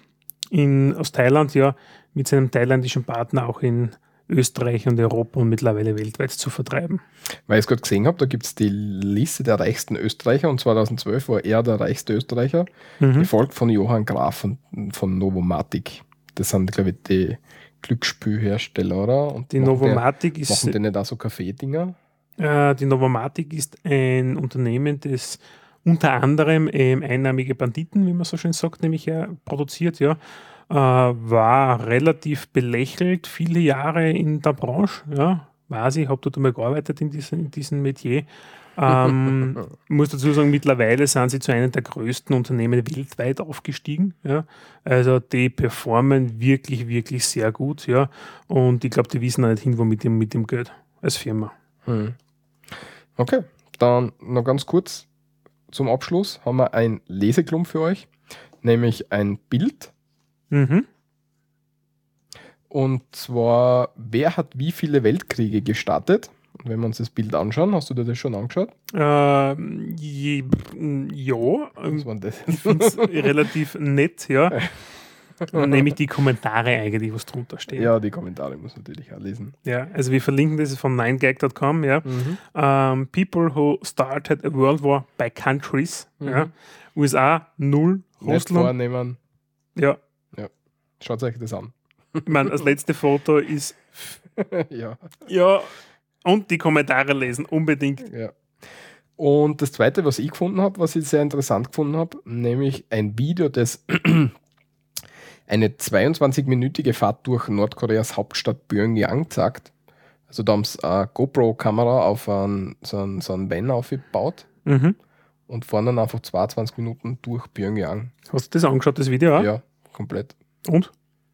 Speaker 1: aus Thailand, ja, mit seinem thailändischen Partner auch in Österreich und Europa und mittlerweile weltweit zu vertreiben.
Speaker 2: Weil ich es gerade gesehen habe, da gibt es die Liste der reichsten Österreicher und 2012 war er der reichste Österreicher, gefolgt von Johann Graf von Novomatic. Das sind, glaube ich, die Glücksspielhersteller, oder? Und
Speaker 1: Die
Speaker 2: machen
Speaker 1: Novomatic
Speaker 2: die,
Speaker 1: ist
Speaker 2: machen die nicht auch so Kaffeedinger?
Speaker 1: Die Novomatic ist ein Unternehmen, das unter anderem einnahmige Banditen, wie man so schön sagt, nämlich produziert, ja, war relativ belächelt, viele Jahre in der Branche, ja, weiß ich, habe dort einmal gearbeitet in diesem Metier. Muss dazu sagen, mittlerweile sind sie zu einem der größten Unternehmen weltweit aufgestiegen. Ja. Also die performen wirklich, wirklich sehr gut, ja. Und ich glaube, die wissen auch nicht hin, wo mit dem Geld als Firma.
Speaker 2: Okay, dann noch ganz kurz zum Abschluss haben wir ein Leseklump für euch, nämlich ein Bild. Und zwar, wer hat wie viele Weltkriege gestartet? Und wenn wir uns das Bild anschauen, hast du dir das schon angeschaut?
Speaker 1: Ja,
Speaker 2: Was war das?
Speaker 1: ich finde es relativ nett, ja. Nämlich die Kommentare eigentlich, was drunter steht.
Speaker 2: Ja, die Kommentare muss man natürlich auch lesen.
Speaker 1: Ja, also wir verlinken das von 9gag.com, ja. People who started a world war by countries, ja. USA 0,
Speaker 2: Nicht
Speaker 1: Russland,
Speaker 2: vornehmen.
Speaker 1: ja.
Speaker 2: Schaut euch das an.
Speaker 1: Ich meine, das letzte Foto ist,
Speaker 2: Ja.
Speaker 1: ja, und die Kommentare lesen, unbedingt.
Speaker 2: Ja. Und das zweite, was ich gefunden habe, was ich sehr interessant gefunden habe, nämlich ein Video, das eine 22-minütige Fahrt durch Nordkoreas Hauptstadt Pyongyang zeigt. Also da haben sie eine GoPro-Kamera auf so einen Van aufgebaut und fahren dann einfach 22 Minuten durch Pyongyang.
Speaker 1: Hast du das angeschaut, das Video auch?
Speaker 2: Ja, komplett.
Speaker 1: Und?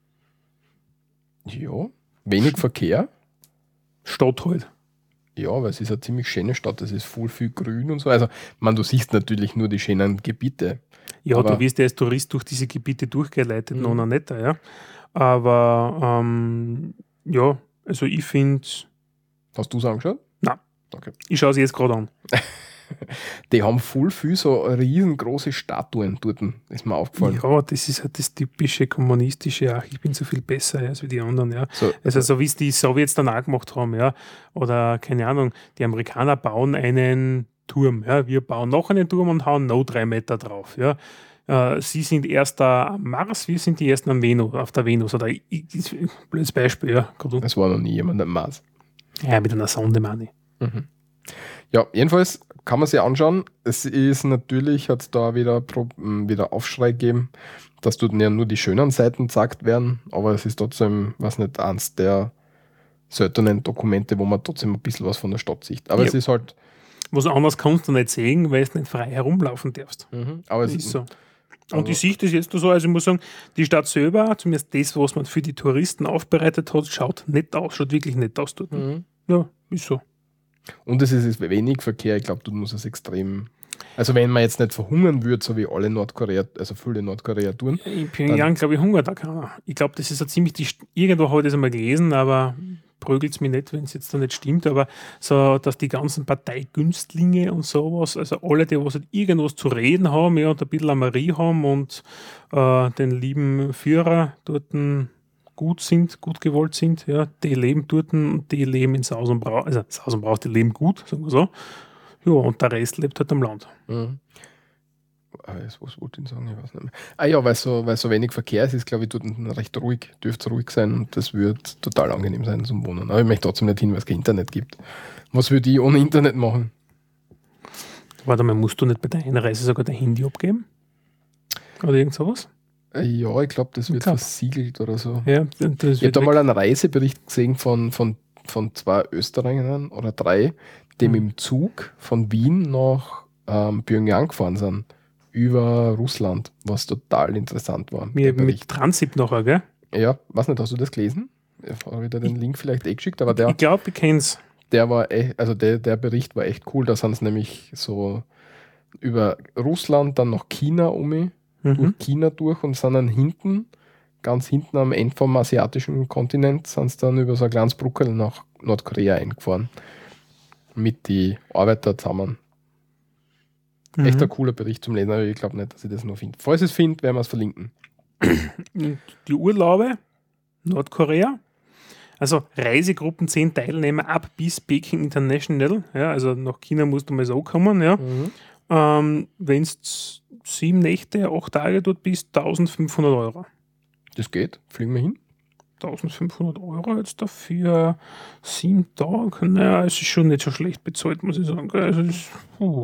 Speaker 2: Ja, wenig Verkehr.
Speaker 1: Stadt halt.
Speaker 2: Ja, weil es ist eine ziemlich schöne Stadt, es ist voll viel grün und so. Also, du siehst natürlich nur die schönen Gebiete.
Speaker 1: Ja,
Speaker 2: Aber-
Speaker 1: du wirst ja als Tourist durch diese Gebiete durchgeleitet, noch nicht, ja. Aber ja, also ich finde,
Speaker 2: Hast du es angeschaut?
Speaker 1: Nein.
Speaker 2: Okay.
Speaker 1: ich schaue sie jetzt gerade an.
Speaker 2: Die haben voll viel so riesengroße Statuen dort, ist mir aufgefallen.
Speaker 1: Ja, das ist halt das typische kommunistische, ach, ich bin so viel besser als wie die anderen, ja.
Speaker 2: So,
Speaker 1: Also so wie es die Sowjets dann auch gemacht haben, ja. Oder keine Ahnung, die Amerikaner bauen einen Turm, ja. Wir bauen noch einen Turm und hauen noch 3 Meter drauf, ja. Sie sind erst am Mars, wir sind die ersten auf der Venus. Oder blödes Beispiel, ja.
Speaker 2: es war noch nie jemand am Mars.
Speaker 1: Ja, mit einer Sonde, meine ich.
Speaker 2: Ja, jedenfalls kann man sich anschauen. Es ist natürlich, hat es da wieder Aufschrei gegeben, dass dort ja nur die schönen Seiten gezeigt werden, aber es ist trotzdem, was nicht, eins der seltenen Dokumente, wo man trotzdem ein bisschen was von der Stadt sieht. Aber
Speaker 1: Ja.
Speaker 2: es ist halt.
Speaker 1: Was anderes kannst du nicht sehen, weil du nicht frei herumlaufen darfst.
Speaker 2: Aber es
Speaker 1: Das ist so.
Speaker 2: Also-
Speaker 1: Und ich sehe das jetzt so, also ich muss sagen, die Stadt selber, zumindest das, was man für die Touristen aufbereitet hat, schaut nett aus, schaut wirklich nett aus dort. Ja, ist so.
Speaker 2: Und es ist wenig Verkehr, ich glaube, du musst es extrem. Also wenn man jetzt nicht verhungern würde, so wie alle Nordkorea, also viele Nordkorea tun.
Speaker 1: In Pyongyang, glaube ich, hungert da keiner. Ich glaube, das ist so ziemlich irgendwo habe ich das einmal gelesen, aber prügelt es mich nicht, wenn es jetzt da nicht stimmt, aber so, dass die ganzen Parteigünstlinge und sowas, also alle, die was halt irgendwas zu reden haben, ja, und ein bisschen Marie haben und den lieben Führer dort gut gewollt sind, ja, die leben dort und die leben in Saus und Braus, also Saus und Braus, die leben gut, sagen wir so. Ja, und der Rest lebt halt am Land.
Speaker 2: Was wollte ich sagen? Ich weiß nicht mehr. Ah ja, weil so wenig Verkehr ist, glaube ich, dort recht ruhig, dürfte es ruhig sein und das wird total angenehm sein zum Wohnen. Aber ich möchte trotzdem nicht hin, weil es kein Internet gibt. Was würde ich ohne Internet machen?
Speaker 1: Warte mal, musst du nicht bei der Einreise sogar dein Handy abgeben? Oder irgend sowas?
Speaker 2: Ja, ich glaube, das wird
Speaker 1: glaub.
Speaker 2: versiegelt oder so.
Speaker 1: Ja, das
Speaker 2: Ich habe
Speaker 1: wird
Speaker 2: da mal einen Reisebericht gesehen von 2 Österreichern oder 3, die mit dem Zug von Wien nach Pyongyang gefahren sind. Über Russland, was total interessant war. der
Speaker 1: mit
Speaker 2: Bericht.
Speaker 1: Transit nachher, gell?
Speaker 2: Ja, weiß nicht, hast du das gelesen? Ich habe wieder den Link vielleicht geschickt, aber
Speaker 1: Ich glaube, ich kenne es.
Speaker 2: der war echt, also der Bericht war echt cool. Da sind es nämlich so über Russland, dann nach China durch China durch und sind dann ganz hinten am Ende vom asiatischen Kontinent, sind sie dann über so ein kleines Bruckel nach Nordkorea eingefahren. Mit die Arbeiter zusammen. Echt ein cooler Bericht zum Lesen, aber ich glaube nicht, dass ich das noch finde. Falls ich es finde, werden wir es verlinken.
Speaker 1: Die Urlaube, Nordkorea. Also Reisegruppen 10 Teilnehmer ab bis Peking International. Ja, also nach China musst du mal so kommen. Ja. Wenn du 7 Nächte, 8 Tage dort bist, 1.500 Euro.
Speaker 2: Das geht, fliegen wir hin.
Speaker 1: 1.500 Euro jetzt dafür 7 Tage. Naja, es ist schon nicht so schlecht bezahlt, muss ich sagen. Also das ist,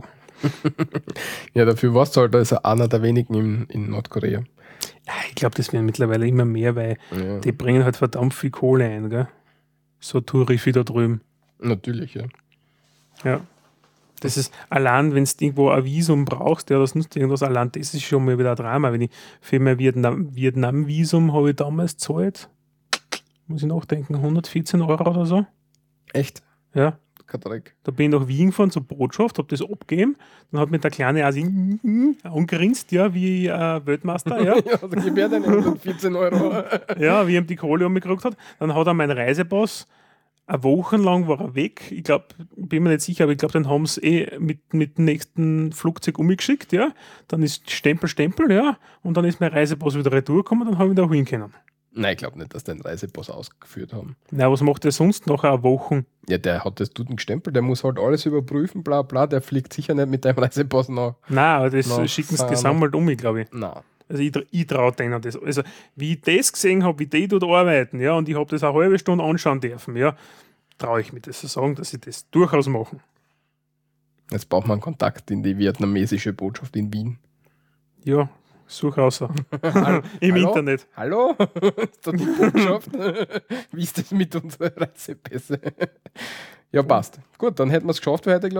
Speaker 2: Ja, dafür warst du halt also einer der wenigen in Nordkorea.
Speaker 1: Ja, ich glaube, das werden mittlerweile immer mehr, weil
Speaker 2: Ja.
Speaker 1: die bringen halt verdammt viel Kohle ein, gell? So Tourifi da drüben.
Speaker 2: Natürlich, ja.
Speaker 1: Ja. Das ist allein, wenn du irgendwo ein Visum brauchst, ja, das nutzt irgendwas, allein das ist schon mal wieder ein Drama. Wenn ich für mein Vietnam-Visum habe ich damals gezahlt, muss ich nachdenken, 114 Euro oder so.
Speaker 2: Echt?
Speaker 1: Ja.
Speaker 2: Kein Dreck.
Speaker 1: Da bin ich nach Wien gefahren zur Botschaft, habe das abgegeben. Dann hat mir der kleine Asi angerinst, ja, wie Weltmeister, ja.
Speaker 2: Ja, also gib her deine 114 Euro.
Speaker 1: Ja, wie ihm die Kohle umgekriegt hat. Dann hat er meinen Reisepass, eine Woche lang war er weg. Ich glaube, bin mir nicht sicher, aber ich glaube, den haben sie mit dem nächsten Flugzeug umgeschickt, ja. Dann ist Stempel, ja. Und dann ist mein Reisepass wieder retour gekommen, dann habe ich ihn da hin können.
Speaker 2: Nein, ich glaube nicht, dass die den Reisepass ausgeführt haben.
Speaker 1: Na, was macht der sonst nach einer Woche?
Speaker 2: Ja, der hat das dort gestempelt, der muss halt alles überprüfen, bla bla, der fliegt sicher nicht mit deinem Reisepass nach.
Speaker 1: Nein, aber das
Speaker 2: Na,
Speaker 1: schicken sie
Speaker 2: fein.
Speaker 1: gesammelt um, glaube ich.
Speaker 2: Nein.
Speaker 1: Also ich traue denen das. Also wie ich das gesehen habe, wie die dort arbeiten, ja, und ich habe das eine halbe Stunde anschauen dürfen, ja, traue ich mir das zu sagen, dass sie das durchaus machen.
Speaker 2: Jetzt braucht man einen Kontakt in die vietnamesische Botschaft in Wien.
Speaker 1: Ja, such raus. Im
Speaker 2: Hallo?
Speaker 1: Internet.
Speaker 2: Hallo? Ist da die Botschaft? Wie ist das mit unseren Reisepässe? Ja, passt. Gut, dann hätten wir es geschafft für heute, glaube ich.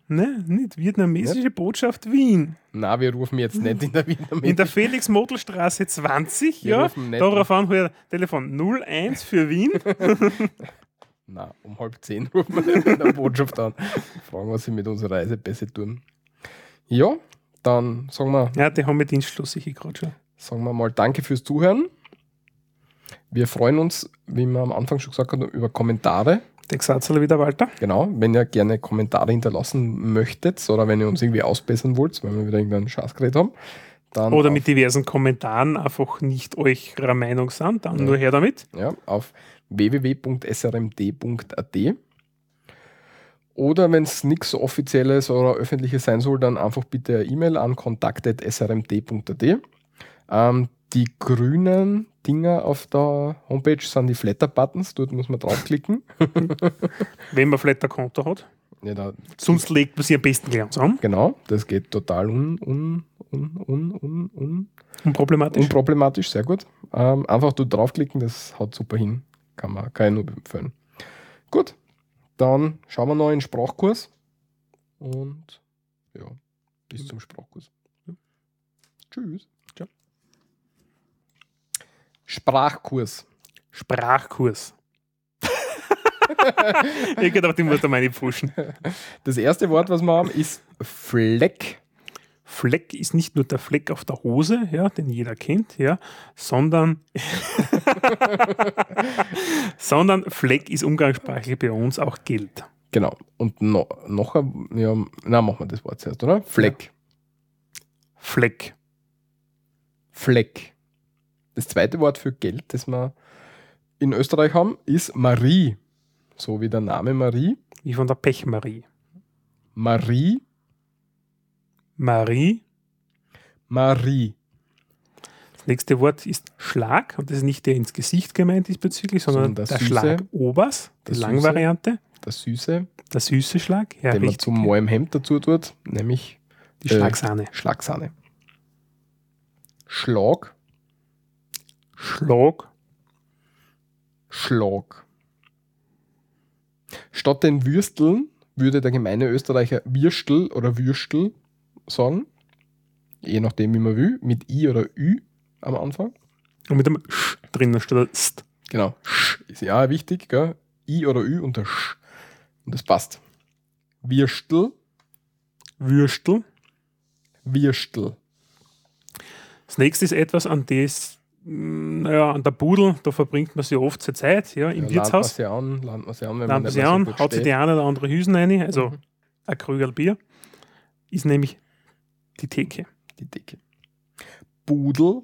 Speaker 1: Ne, nicht vietnamesische Botschaft Wien.
Speaker 2: Na, wir rufen jetzt nicht in der Vietnamesischen.
Speaker 1: In der Felix-Model-Straße 20,
Speaker 2: Wir
Speaker 1: ja.
Speaker 2: rufen nicht
Speaker 1: Darauf an, halt Telefon 01 für Wien.
Speaker 2: Na, um 9:30 rufen wir nicht in der Botschaft an. Fragen, was sie mit unserer Reise besser tun. Ja, dann sagen
Speaker 1: Ja, die haben wir Dienstschluss, ich gerade schon.
Speaker 2: wir mal danke fürs Zuhören. Wir freuen uns, wie wir am Anfang schon gesagt haben, über Kommentare.
Speaker 1: Der Gesatzler wieder, Walter.
Speaker 2: Genau, wenn ihr gerne Kommentare hinterlassen möchtet oder wenn ihr uns irgendwie ausbessern wollt, weil wir wieder irgendeinen Scheißgerät haben, dann
Speaker 1: Oder mit diversen Kommentaren einfach nicht eurer Meinung sind, dann nur her damit.
Speaker 2: auf www.srmd.at. Oder wenn es nichts Offizielles oder Öffentliches sein soll, dann einfach bitte eine E-Mail an kontakt@srmd.at. Die grünen Dinger auf der Homepage sind die Flatter-Buttons, dort muss man draufklicken.
Speaker 1: Wenn man vielleicht ein Konto hat.
Speaker 2: Ja,
Speaker 1: Sonst legt man sie am besten gleich zusammen.
Speaker 2: genau, das geht total unproblematisch, sehr gut. Einfach dort draufklicken, das haut super hin. Kann ich nur empfehlen. Gut, dann schauen wir noch in den Sprachkurs. Und ja, bis zum Sprachkurs. Ja. Tschüss. Ciao. Sprachkurs.
Speaker 1: Ich gedacht, ich muss da meine pfuschen.
Speaker 2: Das erste Wort, was wir haben, ist Fleck.
Speaker 1: Fleck ist nicht nur der Fleck auf der Hose, ja, den jeder kennt, ja, sondern Fleck ist umgangssprachlich bei uns auch Geld.
Speaker 2: Genau. Und noch machen wir das Wort zuerst, oder? Fleck.
Speaker 1: Fleck.
Speaker 2: Das zweite Wort für Geld, das wir in Österreich haben, ist Marie. So wie der Name Marie.
Speaker 1: Wie von der Pechmarie.
Speaker 2: Marie.
Speaker 1: Das nächste Wort ist Schlag. Und das ist nicht der ins Gesicht gemeint diesbezüglich, sondern der
Speaker 2: Süße,
Speaker 1: Schlag obers, die Langvariante.
Speaker 2: Der süße,
Speaker 1: Der süße Schlag. Ja,
Speaker 2: den man
Speaker 1: richtig.
Speaker 2: zum Moim Hemd dazu tut, nämlich
Speaker 1: Die Schlagsahne.
Speaker 2: Schlagsahne. Schlag. Statt den Würsteln würde der gemeine Österreicher Würstel oder Würstel sagen. Je nachdem, wie man will. Mit I oder Ü am Anfang.
Speaker 1: Und mit dem Sch drinnen statt St.
Speaker 2: Genau. Sch ist ja wichtig, gell? I oder Ü und der Sch. Und das passt. Würstel.
Speaker 1: Das nächste ist etwas, an das, an der Pudel, da verbringt man sich oft zur Zeit, ja, im Wirtshaus.
Speaker 2: Lant man sie an, wenn
Speaker 1: Lernt man
Speaker 2: nicht
Speaker 1: sie
Speaker 2: mehr so
Speaker 1: an,
Speaker 2: gut
Speaker 1: haut sich
Speaker 2: steht.
Speaker 1: die eine oder andere Hüsen rein, also ein Krügel Bier, ist nämlich die Theke.
Speaker 2: Die Decke. Budel.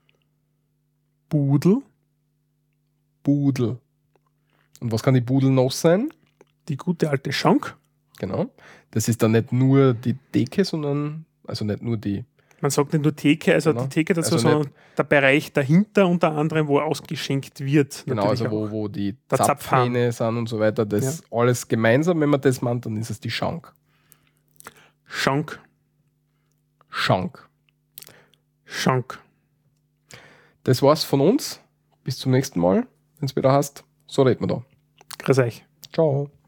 Speaker 2: Und was kann die Budel noch sein?
Speaker 1: Die gute alte Schank.
Speaker 2: Genau. Das ist dann nicht nur die Decke, sondern, also nicht nur die.
Speaker 1: Man sagt nicht nur Theke, also
Speaker 2: Genau.
Speaker 1: die Theke dazu,
Speaker 2: Also
Speaker 1: sondern der Bereich dahinter unter anderem, wo ausgeschenkt wird.
Speaker 2: Genau, also
Speaker 1: natürlich auch.
Speaker 2: wo die
Speaker 1: Der Zapfhahn.
Speaker 2: Zapfhähne sind und so weiter. Das alles gemeinsam, wenn man das meint, dann ist es die Schank.
Speaker 1: Schank.
Speaker 2: Das war's von uns. Bis zum nächsten Mal, wenn es wieder heißt. So reden wir da.
Speaker 1: Grüß euch.
Speaker 2: Ciao.